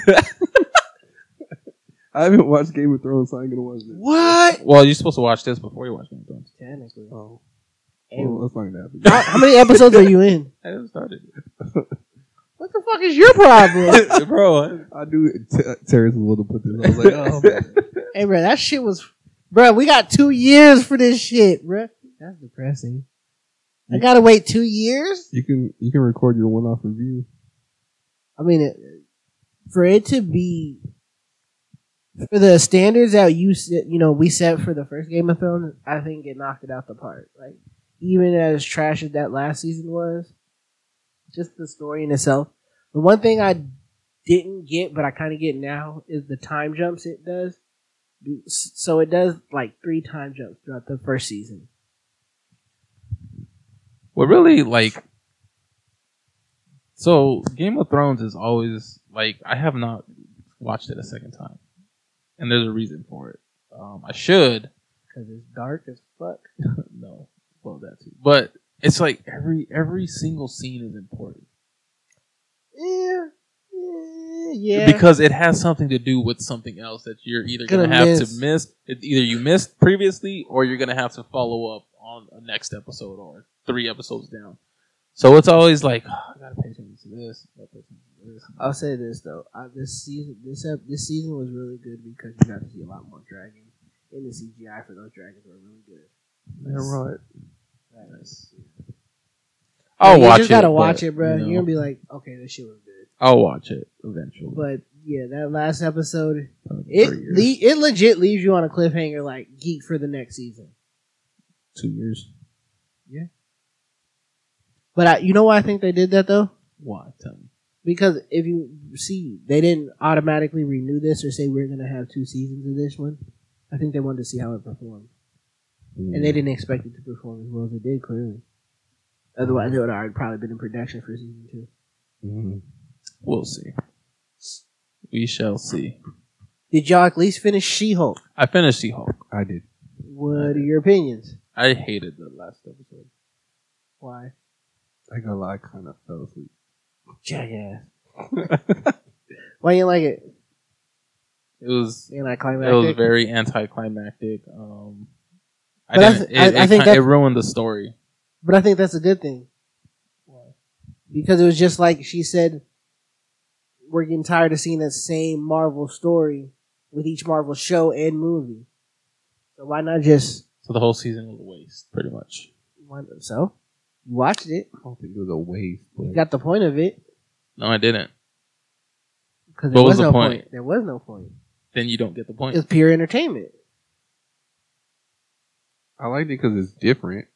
I haven't watched Game of Thrones, so I ain't gonna watch it. What? Well, you're supposed to watch this before you watch Game of Thrones. Technically. Oh, And well, that's not gonna happen. how many episodes are you in? I haven't started, What the fuck is your problem? bro. I knew Terrence was willing to put this. I was like, oh, man. Hey, bro, that shit was... Bro, we got 2 years for this shit, bro. That's depressing. I gotta wait 2 years? You can record your one-off review. I mean, for it to be... For the standards that we set for the first Game of Thrones, I think it knocked it out the park. Like, even as trash as that last season was, just the story in itself. The one thing I didn't get, but I kind of get now, is the time jumps it does. So it does like 3 time jumps throughout the first season. Well, really, like, so Game of Thrones is always like I have not watched it a second time, and there's a reason for it. I should. Because it's dark as fuck. No, well that too, but it's like every single scene is important. Yeah. Because it has something to do with something else that you're either going to have to miss. Either you missed previously or you're going to have to follow up on a next episode or 3 episodes down. So it's always like, I gotta pay attention to this. Gotta pay attention to this. I'll say this though, this season was really good because you got to see a lot more dragons, and the CGI for those dragons were really good. You're right. Nice. I'll you watch just it. gotta but, watch it, bro. you know, You're gonna be like, okay, this shit was good. I'll watch it eventually. But yeah, that last episode, Probably it 3 years. it legit leaves you on a cliffhanger, like geek for the next season. 2 years. But you know why I think they did that though? Why? Tell me. Because if you see, they didn't automatically renew this or say we're gonna have 2 seasons of this one. I think they wanted to see how it performed, and they didn't expect it to perform as well as it did. Clearly, otherwise it would have already probably been in production for season 2. Mm-hmm. We'll see. We shall see. Did y'all at least finish She-Hulk? I finished She-Hulk. I did. What are your opinions? I hated the last episode. Why? I gonna lie, I kind of fell asleep. Jackass. Why you didn't like it? It was Anticlimactic? very anticlimactic. I But I didn't. th- I think it that's- ruined the story. But I think that's a good thing. Because it was just like she said, we're getting tired of seeing that same Marvel story with each Marvel show and movie. So why not just... So the whole season was a waste, pretty much. So? You watched it. I don't think it was a waste. You But got the point of it. No, I didn't. Because What there was was the no point? point. There was no point. Then you don't get the It point. was pure entertainment. I liked it because it's different.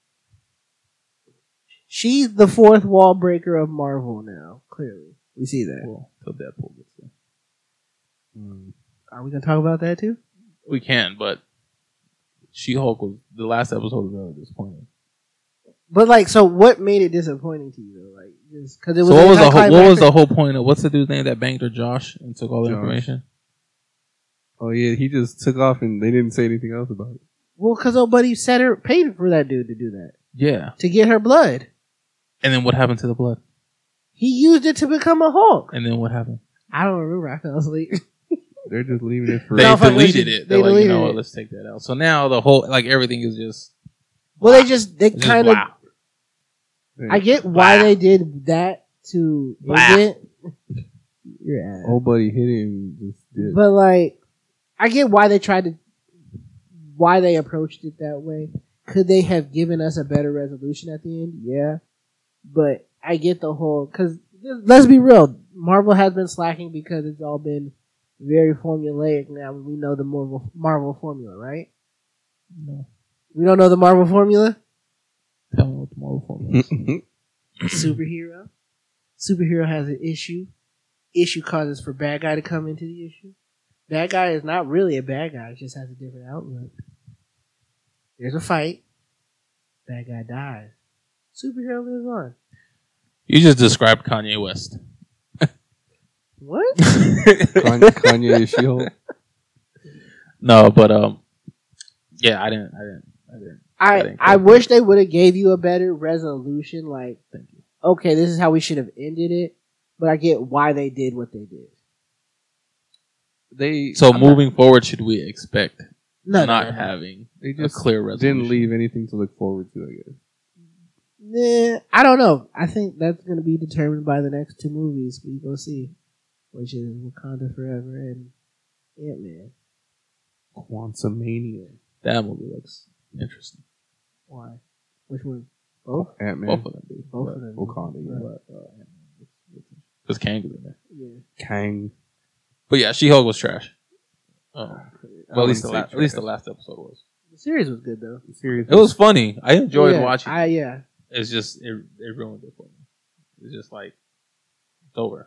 She's the fourth wall breaker of Marvel now. Clearly. We see that. Well, till Deadpool gets there. Are we going to talk about that too? We can, but She-Hulk was the last episode was really disappointing. But like, so what made it disappointing to you though? Like, just because it was. So what was the anticlimactic? whole point of what's the dude's name that banged her Josh and took all the Josh. information? Oh yeah, he just took off and they didn't say anything else about it. Well, because nobody paid for that dude to do that Yeah. to get her blood. And then what happened to the blood? He used it to become a Hulk. And then what happened? I don't remember. I fell asleep. They're just leaving it for. They No, fuck, deleted they it. They're like, you deleted know it. what, let's take that out. So now the whole, like, everything is just, Well, they just kind of. wow. I get why Wow. they did that to Wow. end it. Your ass. Old buddy hit him. Just did. But like, I get why they approached it that way. Could they have given us a better resolution at the end? Yeah, but I get the whole because let's be real, Marvel has been slacking because it's all been very formulaic. Now we know the Marvel formula, right? No. We don't know the Marvel formula. Tell me what the Marvel formula is. Superhero has an issue. Issue causes for bad guy to come into the issue. Bad guy is not really a bad guy. It just has a different outlook. There's a fight. Bad guy dies. Superhero lives on. You just described Kanye West. What? Kanye is She-Hulk. No, but yeah, I didn't. I wish they would have gave you a better resolution. Like, Thank you. okay, this is how we should have ended it. But I get why they did what they did. So moving forward, should we expect No, not having They a just clear resolution? didn't leave anything to look forward to. I guess. Nah, I don't know. I think that's going to be determined by the next 2 movies we go see, which is Wakanda Forever and Ant-Man. Quantumania. That movie looks interesting. Why? Which one? Both? Ant-Man. Both of them do. Both of them. Wakanda. Yeah. Right. Because Kang was in there. Yeah. Kang. But yeah, She-Hulk was trash. Well, I at least wouldn't say at least the trash. last episode was. The series was good though. Seriously. It was funny. I enjoyed Yeah, watching. Yeah. It's just it ruined it for me. It's just like it's over.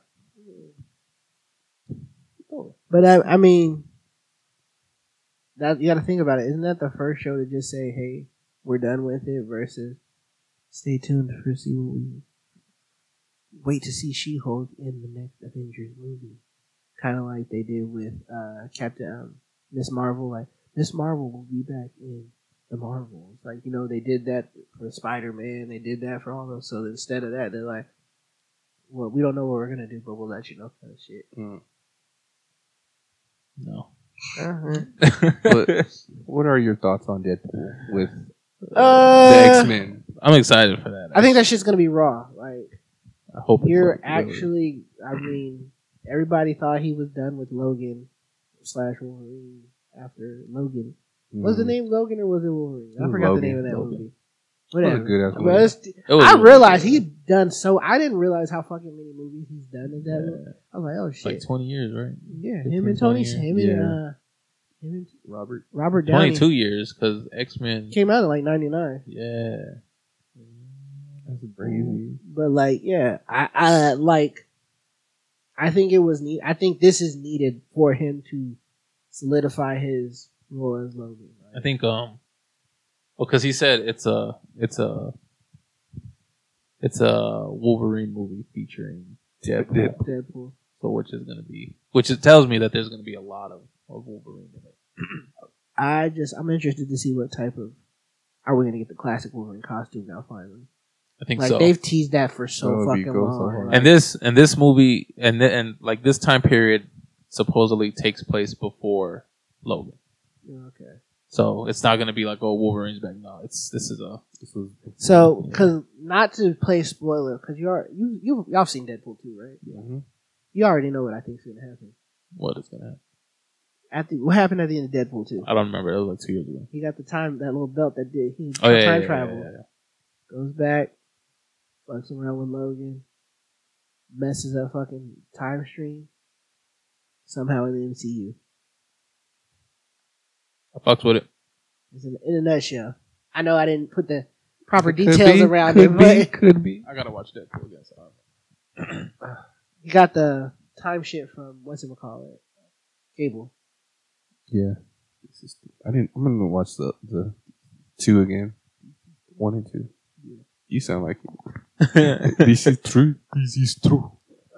It's over. But I mean, that you got to think about it. Isn't that the first show to just say, "Hey, we're done with it"? Versus, stay tuned for see what we wait to see She-Hulk in the next Avengers movie. Kind of like they did with Captain Miss Marvel. Like Miss Marvel will be back in the Marvels. Like they did that for Spider-Man. They did that for all those. So instead of that, they're like, "Well, we don't know what we're gonna do, but we'll let you know." Kind of shit. No. But what are your thoughts on Deadpool with the Uh, X-Men? I'm excited for that I think that shit's gonna be raw. Like I hope it's you're like, actually. I mean, everybody thought he was done with Logan / Wolverine after Logan. Was the name Logan or was it Wolverine? I was forgot Logan. the name of that Logan. movie. That was a Whatever. good ass Bro, movie. it's- It was I really realized good. he's done so. I didn't realize how fucking many movies he's done in that. movie. I was like, oh shit. like 20 years, right? Yeah, 15, him and Tony, 20 him years. and him and Robert. Robert Downey 22 years because X-Men. came out in like '99. Yeah. That's crazy. But like, yeah, I like. I think it was neat. I think this is needed for him to solidify his role as Logan. I think because he said it's a Wolverine movie featuring Deadpool. Deadpool. So which it tells me that there's gonna be a lot of Wolverine in it. I'm interested to see what type of. Are we gonna get the classic Wolverine costume now? Finally, I think like so. they've teased that for so That would be fucking cool, so long. hard. Like, and this movie and like this time period supposedly takes place before Logan. okay. So it's not gonna be like, oh, Wolverine's back. No, this is So, because not to play spoiler, because y'all seen Deadpool 2, right? Mhm. You already know what I think's gonna happen. what is gonna happen. What happened at the end of Deadpool 2? I don't remember. It was like 2 years ago. He got that little belt that did Oh yeah, time yeah, travel. yeah. Goes back, fucks around with Logan, messes up fucking time stream. Somehow in the MCU. I fucks with it. It's in a nutshell. I know I didn't put the proper Could details be, around could it, be, but could be. I gotta watch Deadpool again. So you got the time shit from whatchamacallit? Cable. Yeah. I'm gonna watch the 2 again. 1 and 2. You sound like it. This is true. This is true.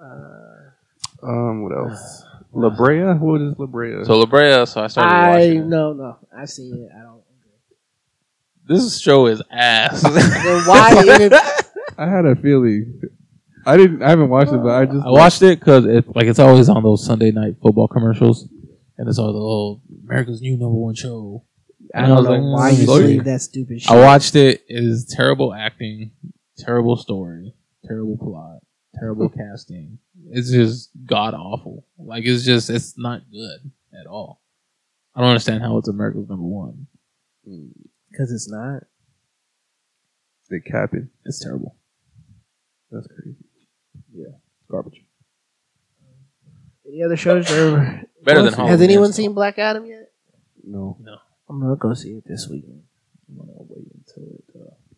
What else? La Brea? What is La Brea? So La Brea. So I started watching. it. No. I've seen it. I don't. This show is ass. Then why even? I had a feeling. I haven't watched it, but I just I watched it because it's always on those Sunday night football commercials, and it's all the old America's new #1 show. I And don't was know like, why you sorry. believe that stupid shit. I watched it. It is terrible acting, terrible story, terrible plot, terrible casting. It's just god awful. Like it's not good at all. I don't understand how it's America's #1. Because it's not. they capping. It's terrible. That's crazy. Garbage. Any other shows? Better than Halloween. Has anyone seen Black Adam yet? No. I'm gonna go see it this weekend. I'm gonna wait until it.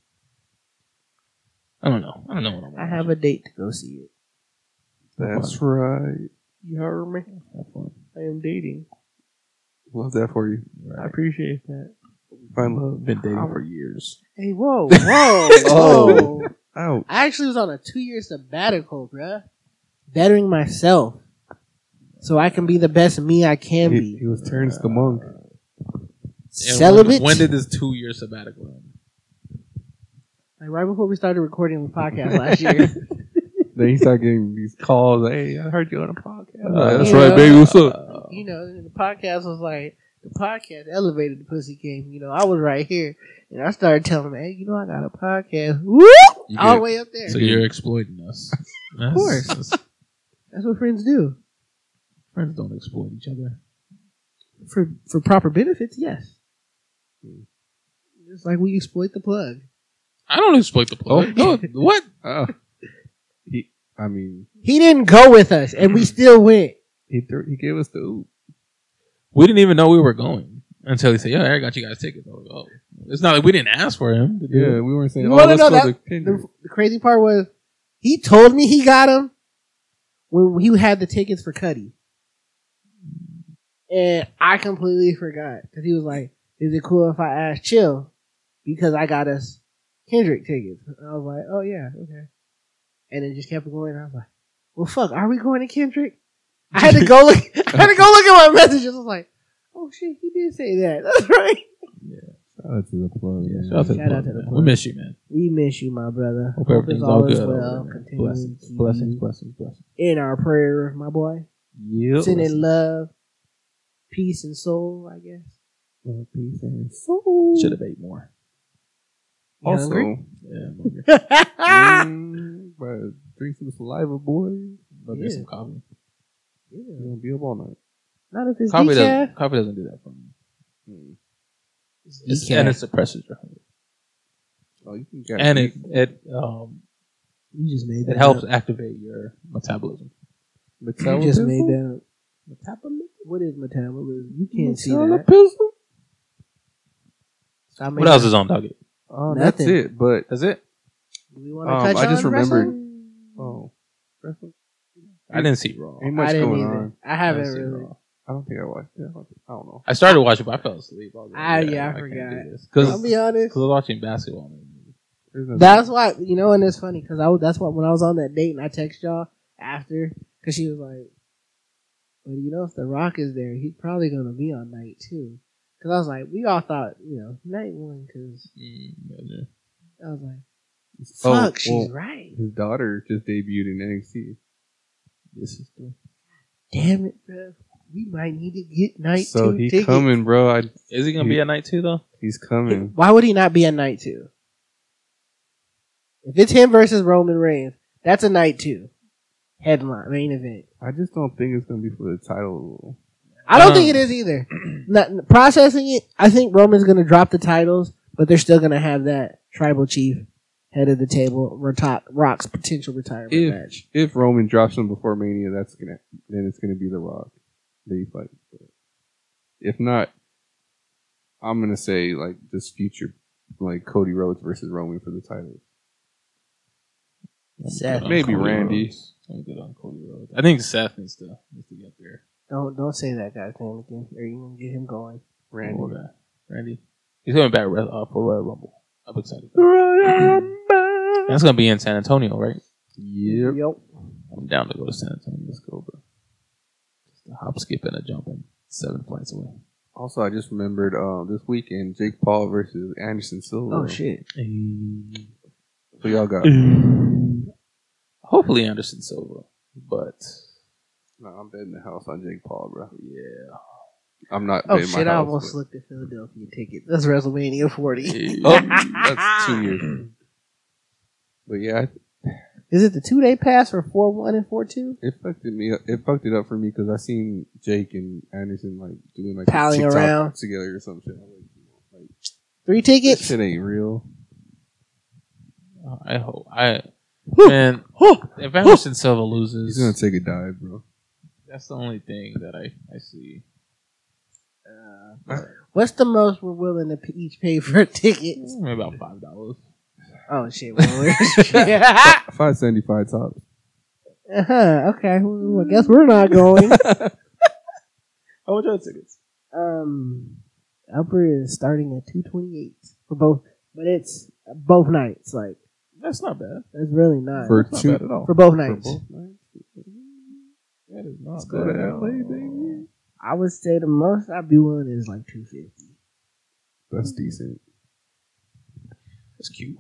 I don't know. I don't know what I'm. I have a date to go see it. That's right. You heard me? Have fun. I am dating. Love that for you. I appreciate that. Find love. Been dating for years. Hey, whoa. Oh. Ouch. I actually was on a 2-year sabbatical, bruh. Bettering myself. So I can be the best me I can He be. was Terrence the Monk. And Celibate? When did this 2-year sabbatical end? Like right before we started recording the podcast last year. Then he started getting these calls. Hey, I heard you on a podcast. That's right, baby. What's up? You know, the podcast was like, the podcast elevated the pussy game. You know, I was right here. And I started telling him, hey, you know, I got a podcast. Woo! All the way up there. So you're exploiting us. Of course. That's what friends do. Friends don't exploit each other. For proper benefits, yes. Just like we exploit the plug. I don't exploit the plug. Oh. No, what? He didn't go with us, and we still went. He gave us the oop. We didn't even know we were going until he said, "Yeah, I got you guys tickets." I was like, "Oh, it's not like we didn't ask for him." To do Yeah, it. we weren't saying, You oh, wanna let's know go that- to Kendrick. The crazy part was, he told me he got them when he had the tickets for Cuddy. And I completely forgot. Because he was like, is it cool if I ask Chill? Because I got us Kendrick tickets. And I was like, oh yeah, okay. And it just kept going. I was like, well fuck, are we going to Kendrick? I had to go look at my messages. I was like, oh shit, he did say that. That's right. Shout out to the plug. man. Shout out to Shout the out to plug, the man. plug. We miss you, man. We miss you, my brother. Hope everything's all good. over well. there, man. Continue Blessings, to keep blessings, you blessings, blessings. in our prayers, my boy. Yep. Sending love, peace, and soul, I guess. Love, peace, and soul. Should have ate more. You Also, hungry? Bro, drink some saliva, boy. But Yeah. get some coffee. You're gonna be up all night. Not if it's Coffee decaf. doesn't do that for me. Decaf. And it suppresses your hunger. Oh, you can get And it You just made that helps up. activate your metabolism. You just made that up. Metabolism? What is metabolism? You can't see that. Metabolism? Stop What making- else is on Doggett? Oh, that's Nothing. it. But That's it. Do we want to touch I just on remembered. wrestling? Oh, wrestling? I didn't see Raw. Ain't much I didn't going either. on. I haven't didn't see really. Raw. I don't think I watched it. I don't know. I started watching, but I fell asleep. I was like, I can't forgot. do this. Because I'll be honest. I was watching basketball. There's nothing- That's why, and it's funny because that's why when I was on that date and I text y'all after, because she was like, "Well, if The Rock is there, he's probably gonna be on night 2." Because I was like, we all thought, night 1. Because I was like, "Fuck, she's right." His daughter just debuted in NXT. This is the Damn it, bro. We might need to get night 2 So he's tickets. coming, bro. Is he gonna be at night 2 though? He's coming. Why would he not be at night 2? If it's him versus Roman Reigns, that's a night 2 headline main event. I just don't think it's gonna be for the title. I don't think it is either. Not, processing it, I think Roman's going to drop the titles, but they're still going to have that tribal chief head of the table, Rock's potential retirement match. If Roman drops him before Mania, then it's gonna be The Rock that he fights. But if not, I'm gonna say like this future, like Cody Rhodes versus Roman for the title. Seth. Maybe Randy. Rhodes. I'm good on Cody Rhodes. I think Seth needs to get there. Don't say that guy's name again, or you're going to get him going. Randy. Randy. He's going back for Royal Rumble. I'm excited. That's gonna be in San Antonio, right? Yep. I'm down to go to San Antonio. Let's go, bro. Just a hop, skip, and a jump, and 7 flights away. Also, I just remembered this weekend Jake Paul versus Anderson Silva. Oh shit! So y'all got. Hopefully Anderson Silva, but No, I'm betting the house on Jake Paul, bro. yeah. I'm not. Oh betting my shit! I house, almost but- looked at Philadelphia tickets. That's WrestleMania 40. Oh, that's 2 years. But yeah, Is it the 2-day pass for 4-1 and 4-2? it fucked me up. It fucked it up for me because I seen Jake and Anderson like doing like Palling TikTok around. together or some shit. I'm like, 3 this tickets. shit ain't real. I hope. Man, if Anderson Silva loses, He's gonna take a dive, bro. that's the only thing that I see. What's the most we're willing to each pay for a ticket? Maybe about $5. Oh shit! Well, we're- 575 tops. Okay. Well, I guess we're not going. How much are the tickets? Upper is starting at $228 for both, but it's both nights. Like That's not bad. it's really not For Not two. bad at all. for both For nights. both nights. That is not Let's bad go to at LA, all. baby. I would say the most I'd be willing is like $250. That's decent. That's cute.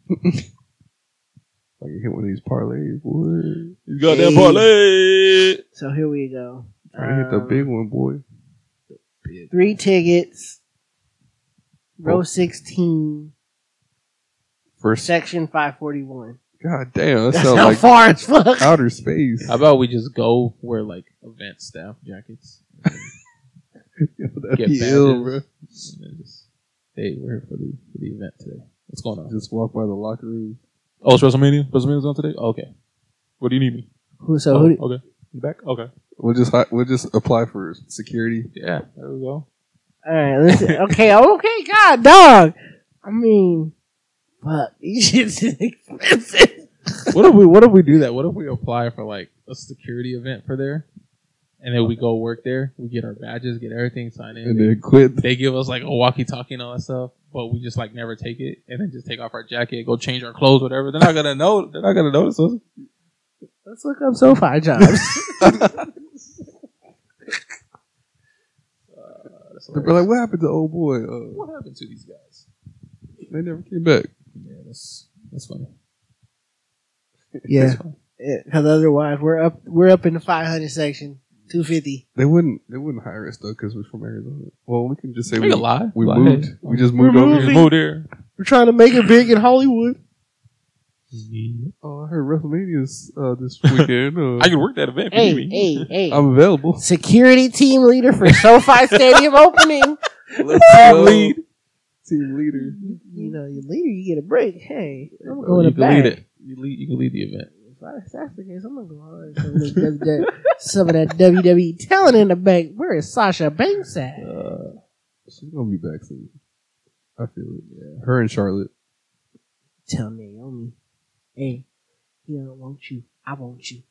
Like you hit one of these parlays, boy. You got that parlay. So here we go. Try to hit the big one, boy. 3 tickets. Row 16, First, section 541. god damn, that That's sounds how like far as fuck. outer space. How about we just go wear like event staff jackets? Yo, that'd Get be badges. ill, bro. And then just, hey, we're here for the event today. What's going on? Just walk by the locker room. Oh, it's WrestleMania? WrestleMania's on today? Oh, okay. Where do you need me? So Oh, who? okay. You back? Okay. We'll just apply for security. Yeah, there we go. All right, listen. Okay, God, dog. I mean, fuck, these shit's expensive. What if we do that? What if we apply for like a security event for there? And then we go work there. We get our badges, get everything signed in. And then quit. They give us like a walkie-talkie and all that stuff, but we just like never take it, and then just take off our jacket, go change our clothes, whatever. They're not gonna know. They're not gonna notice us. Let's look up SoFi jobs. They're like, what happened to old boy? what happened to these guys? They never came back. Yeah, that's funny. Yeah, That's funny. because otherwise we're up in the 500 section, 250. They wouldn't hire us though because we're from Arizona. Well, we can just say We can lie. we Lie. moved. We just moved We're over We here. just moved here. We're trying to make it big in Hollywood. Oh, I heard WrestleMania's this weekend. I can work that event. if you need me. Hey. I'm available. Security team leader for SoFi Stadium opening. Let's go. Team leader. You know, your leader, you get a break. Hey, I'm Bro, going you to can lead back. it. You can lead the event. If that's the case, I'm gonna go hard. Some of that WWE talent in the bank. Where is Sasha Banks at? She's gonna be back soon. I feel it. Yeah. Her and Charlotte. Tell Naomi, hey, he don't want you. I want you.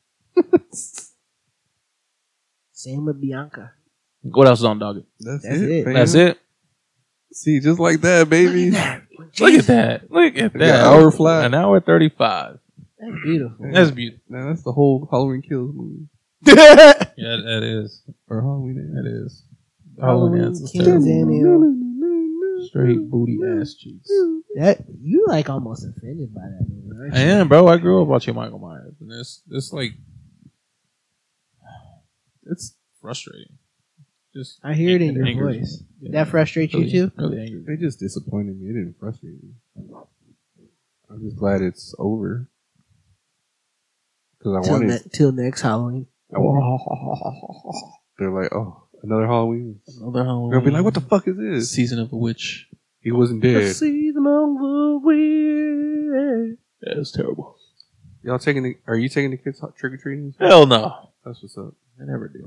Same with Bianca. What else is on Dog? That's That's it. it. fam. That's it. See, just like that, baby. Look at that. Look at The that. hour flat. An hour 35. That's beautiful. That's beautiful. Now that's the whole Halloween Kills movie. Yeah, that is. Or Halloween. That is. Halloween Halloween is Kills terrible. Daniel. Straight booty ass cheeks. That you like almost offended by that movie, aren't I you? am, bro. I grew up watching Michael Myers, and this like, it's frustrating. Just I hear it in your angers voice. me. Did Yeah. that frustrate you Really- too? Really angry. They just disappointed me. It didn't frustrate me. I'm just glad it's over. Because I wanted. Till next Halloween. They're like, oh, another Halloween. Another Halloween. They'll be like, what the fuck is this? Season of the Witch. He wasn't dead. Season of the witch. Yeah, it's terrible. Y'all are you taking the kids trick or treating? Hell no. That's what's up. I never do.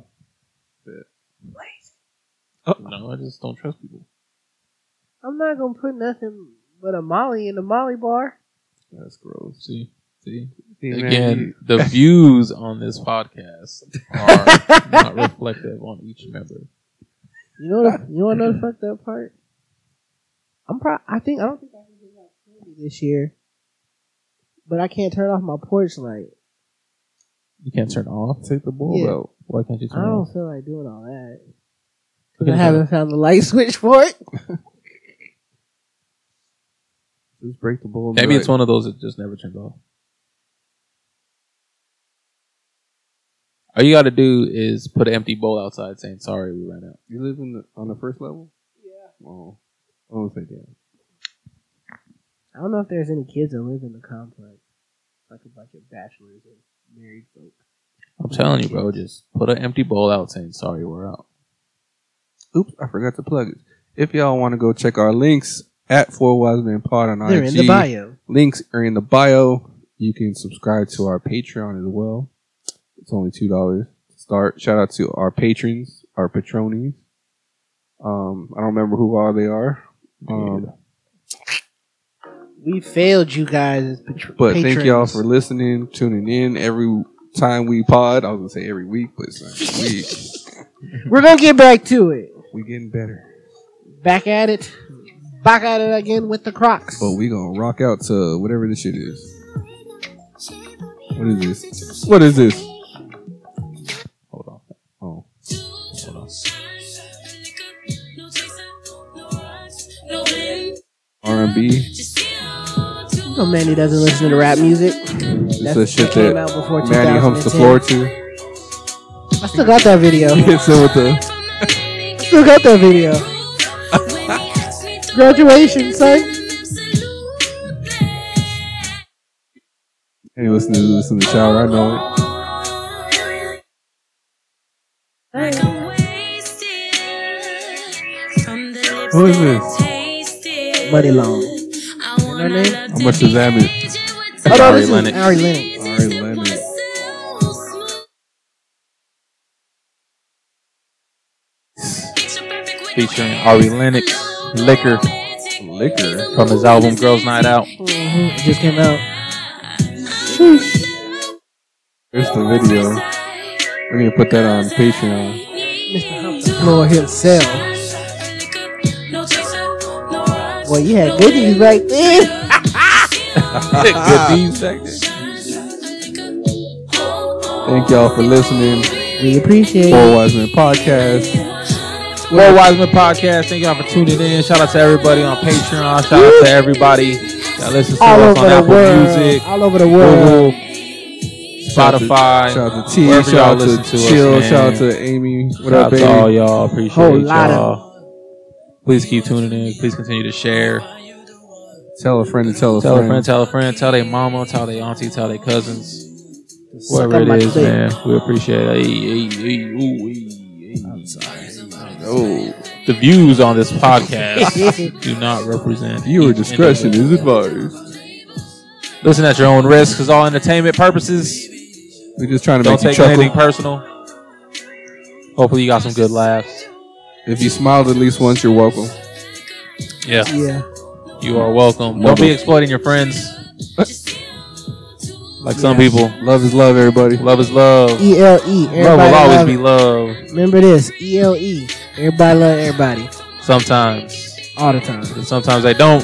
Oh. No, I just don't trust people. I'm not gonna put nothing but a Molly in the Molly bar. That's gross. See? See, man, Again, the views on this podcast are not reflective on each member. You know another fucked up part? I don't think I can get out candy this year. But I can't turn off my porch light. You can't turn off. take the bulb Yeah. out. Why can't you I turn don't off? feel like doing all that. Okay, I haven't found the light switch for it. Just break the bulb. Maybe it's one of those that just never turns off. All you got to do is put an empty bowl outside saying, sorry, we ran out. You live on the first level? Yeah. Oh, I don't say that. I don't know if there's any kids that live in the complex. Like a bunch of bachelors and married folk. I'm telling you, bro, just put an empty bowl out saying, sorry, we're out. Oops, I forgot to plug it. If y'all want to go check our links at 4 Wise Men Pod on They're IG. in the bio. Links are in the bio. You can subscribe to our Patreon as well. It's only $2 to start. Shout out to our patrons, our patronies. I don't remember who all they are. We failed you guys as But thank y'all patrons. for listening, tuning in every time we pod. I was going to say every week, but it's not every week. We're gonna get back to it. We getting better. Back at it. Back at it again with the Crocs. But we going to rock out to whatever this shit is. What is this? What is this? Hold on. Oh. Hold on. R&B. You know Manny doesn't listen to rap music. It's the shit came that out before Manny humps the 2010. floor to. I still got that video. Hits him with the... Still got that video. Graduation, son. Hey, listen to this in the shower. I know it. Who is this? Buddy Long. You know her name? How much does that mean? Oh, no, Ari this is Lennox. Ari Lennox. Ari Lennox. Featuring Ari Lennox, Liquor, from his album Girls Night Out. It just came out. Here's the video. We need to put that on Patreon. Mr. Hump the Floor himself. Boy, you had goodies right there. Good things back there. Thank y'all for listening. We appreciate Four it. Wise Men Podcast. World Wiseman Podcast. Thank y'all for tuning in. Shout out to everybody on Patreon. Shout out to everybody that listens to All us over on the Apple world. Music, All over the world. Google, Spotify. Shout out to T. wherever y'all Shout out listen to to us, Chill. man. Shout out to Amy. What Shout up, out baby? to all y'all. Appreciate Whole lot of- y'all. Please keep tuning in. Please continue to share. Tell a friend to tell a Tell a friend. friend, tell a friend, tell their mama, tell their auntie, tell their cousins. Suck Whoever on it my is, dick. man. We appreciate it. I'm sorry. Oh, The views on this podcast do not represent viewer each discretion individual. is advised. Listen at your own risk, because all entertainment purposes. We're just trying to Don't make you take chuckle. anything personal. Hopefully you got some good laughs. If you smiled at least once, you're welcome. Yeah, Yeah. you are welcome. Don't be exploiting your friends. Like some people. Love is love, everybody. Love is love. ELE. Love will Everybody always love be it. love. Remember this. ELE. Everybody love everybody. Sometimes. All the time. And sometimes they don't.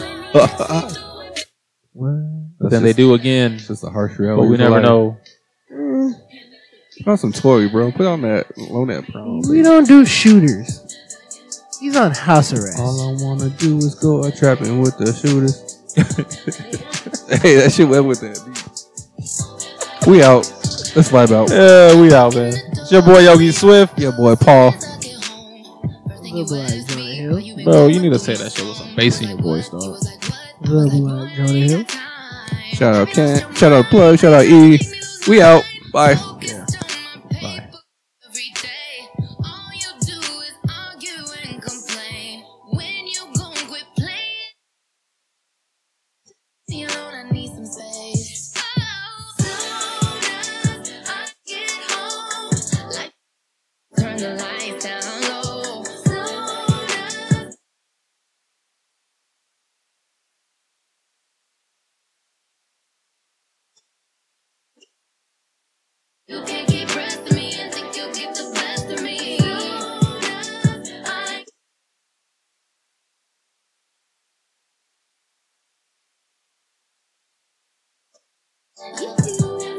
But then they do again. It's just a harsh But reality. we never know. Put on some Tory, bro. Put on that prom. We don't do shooters. He's on house arrest. All I wanna do is go a trapping with the shooters. Hey, that shit went with that beat. We out. Let's vibe out. Yeah, we out, man. It's your boy Yogi Swift. Yeah, boy, Paul. Look like Jonah Hill. Bro, you need to say that shit with some bass in your voice, dog. Look like Jonah Hill. Shout out Ken. Shout out Plug. Shout out E. We out. Bye. Yeah. Bye. Every day, all you do is argue and complain. When you gon' quit playing, you know I need some space. Oh, soon as I get home, like turn the lights down low. Soon as you can't keep pressing me and think you'll get the best of me. Soon as I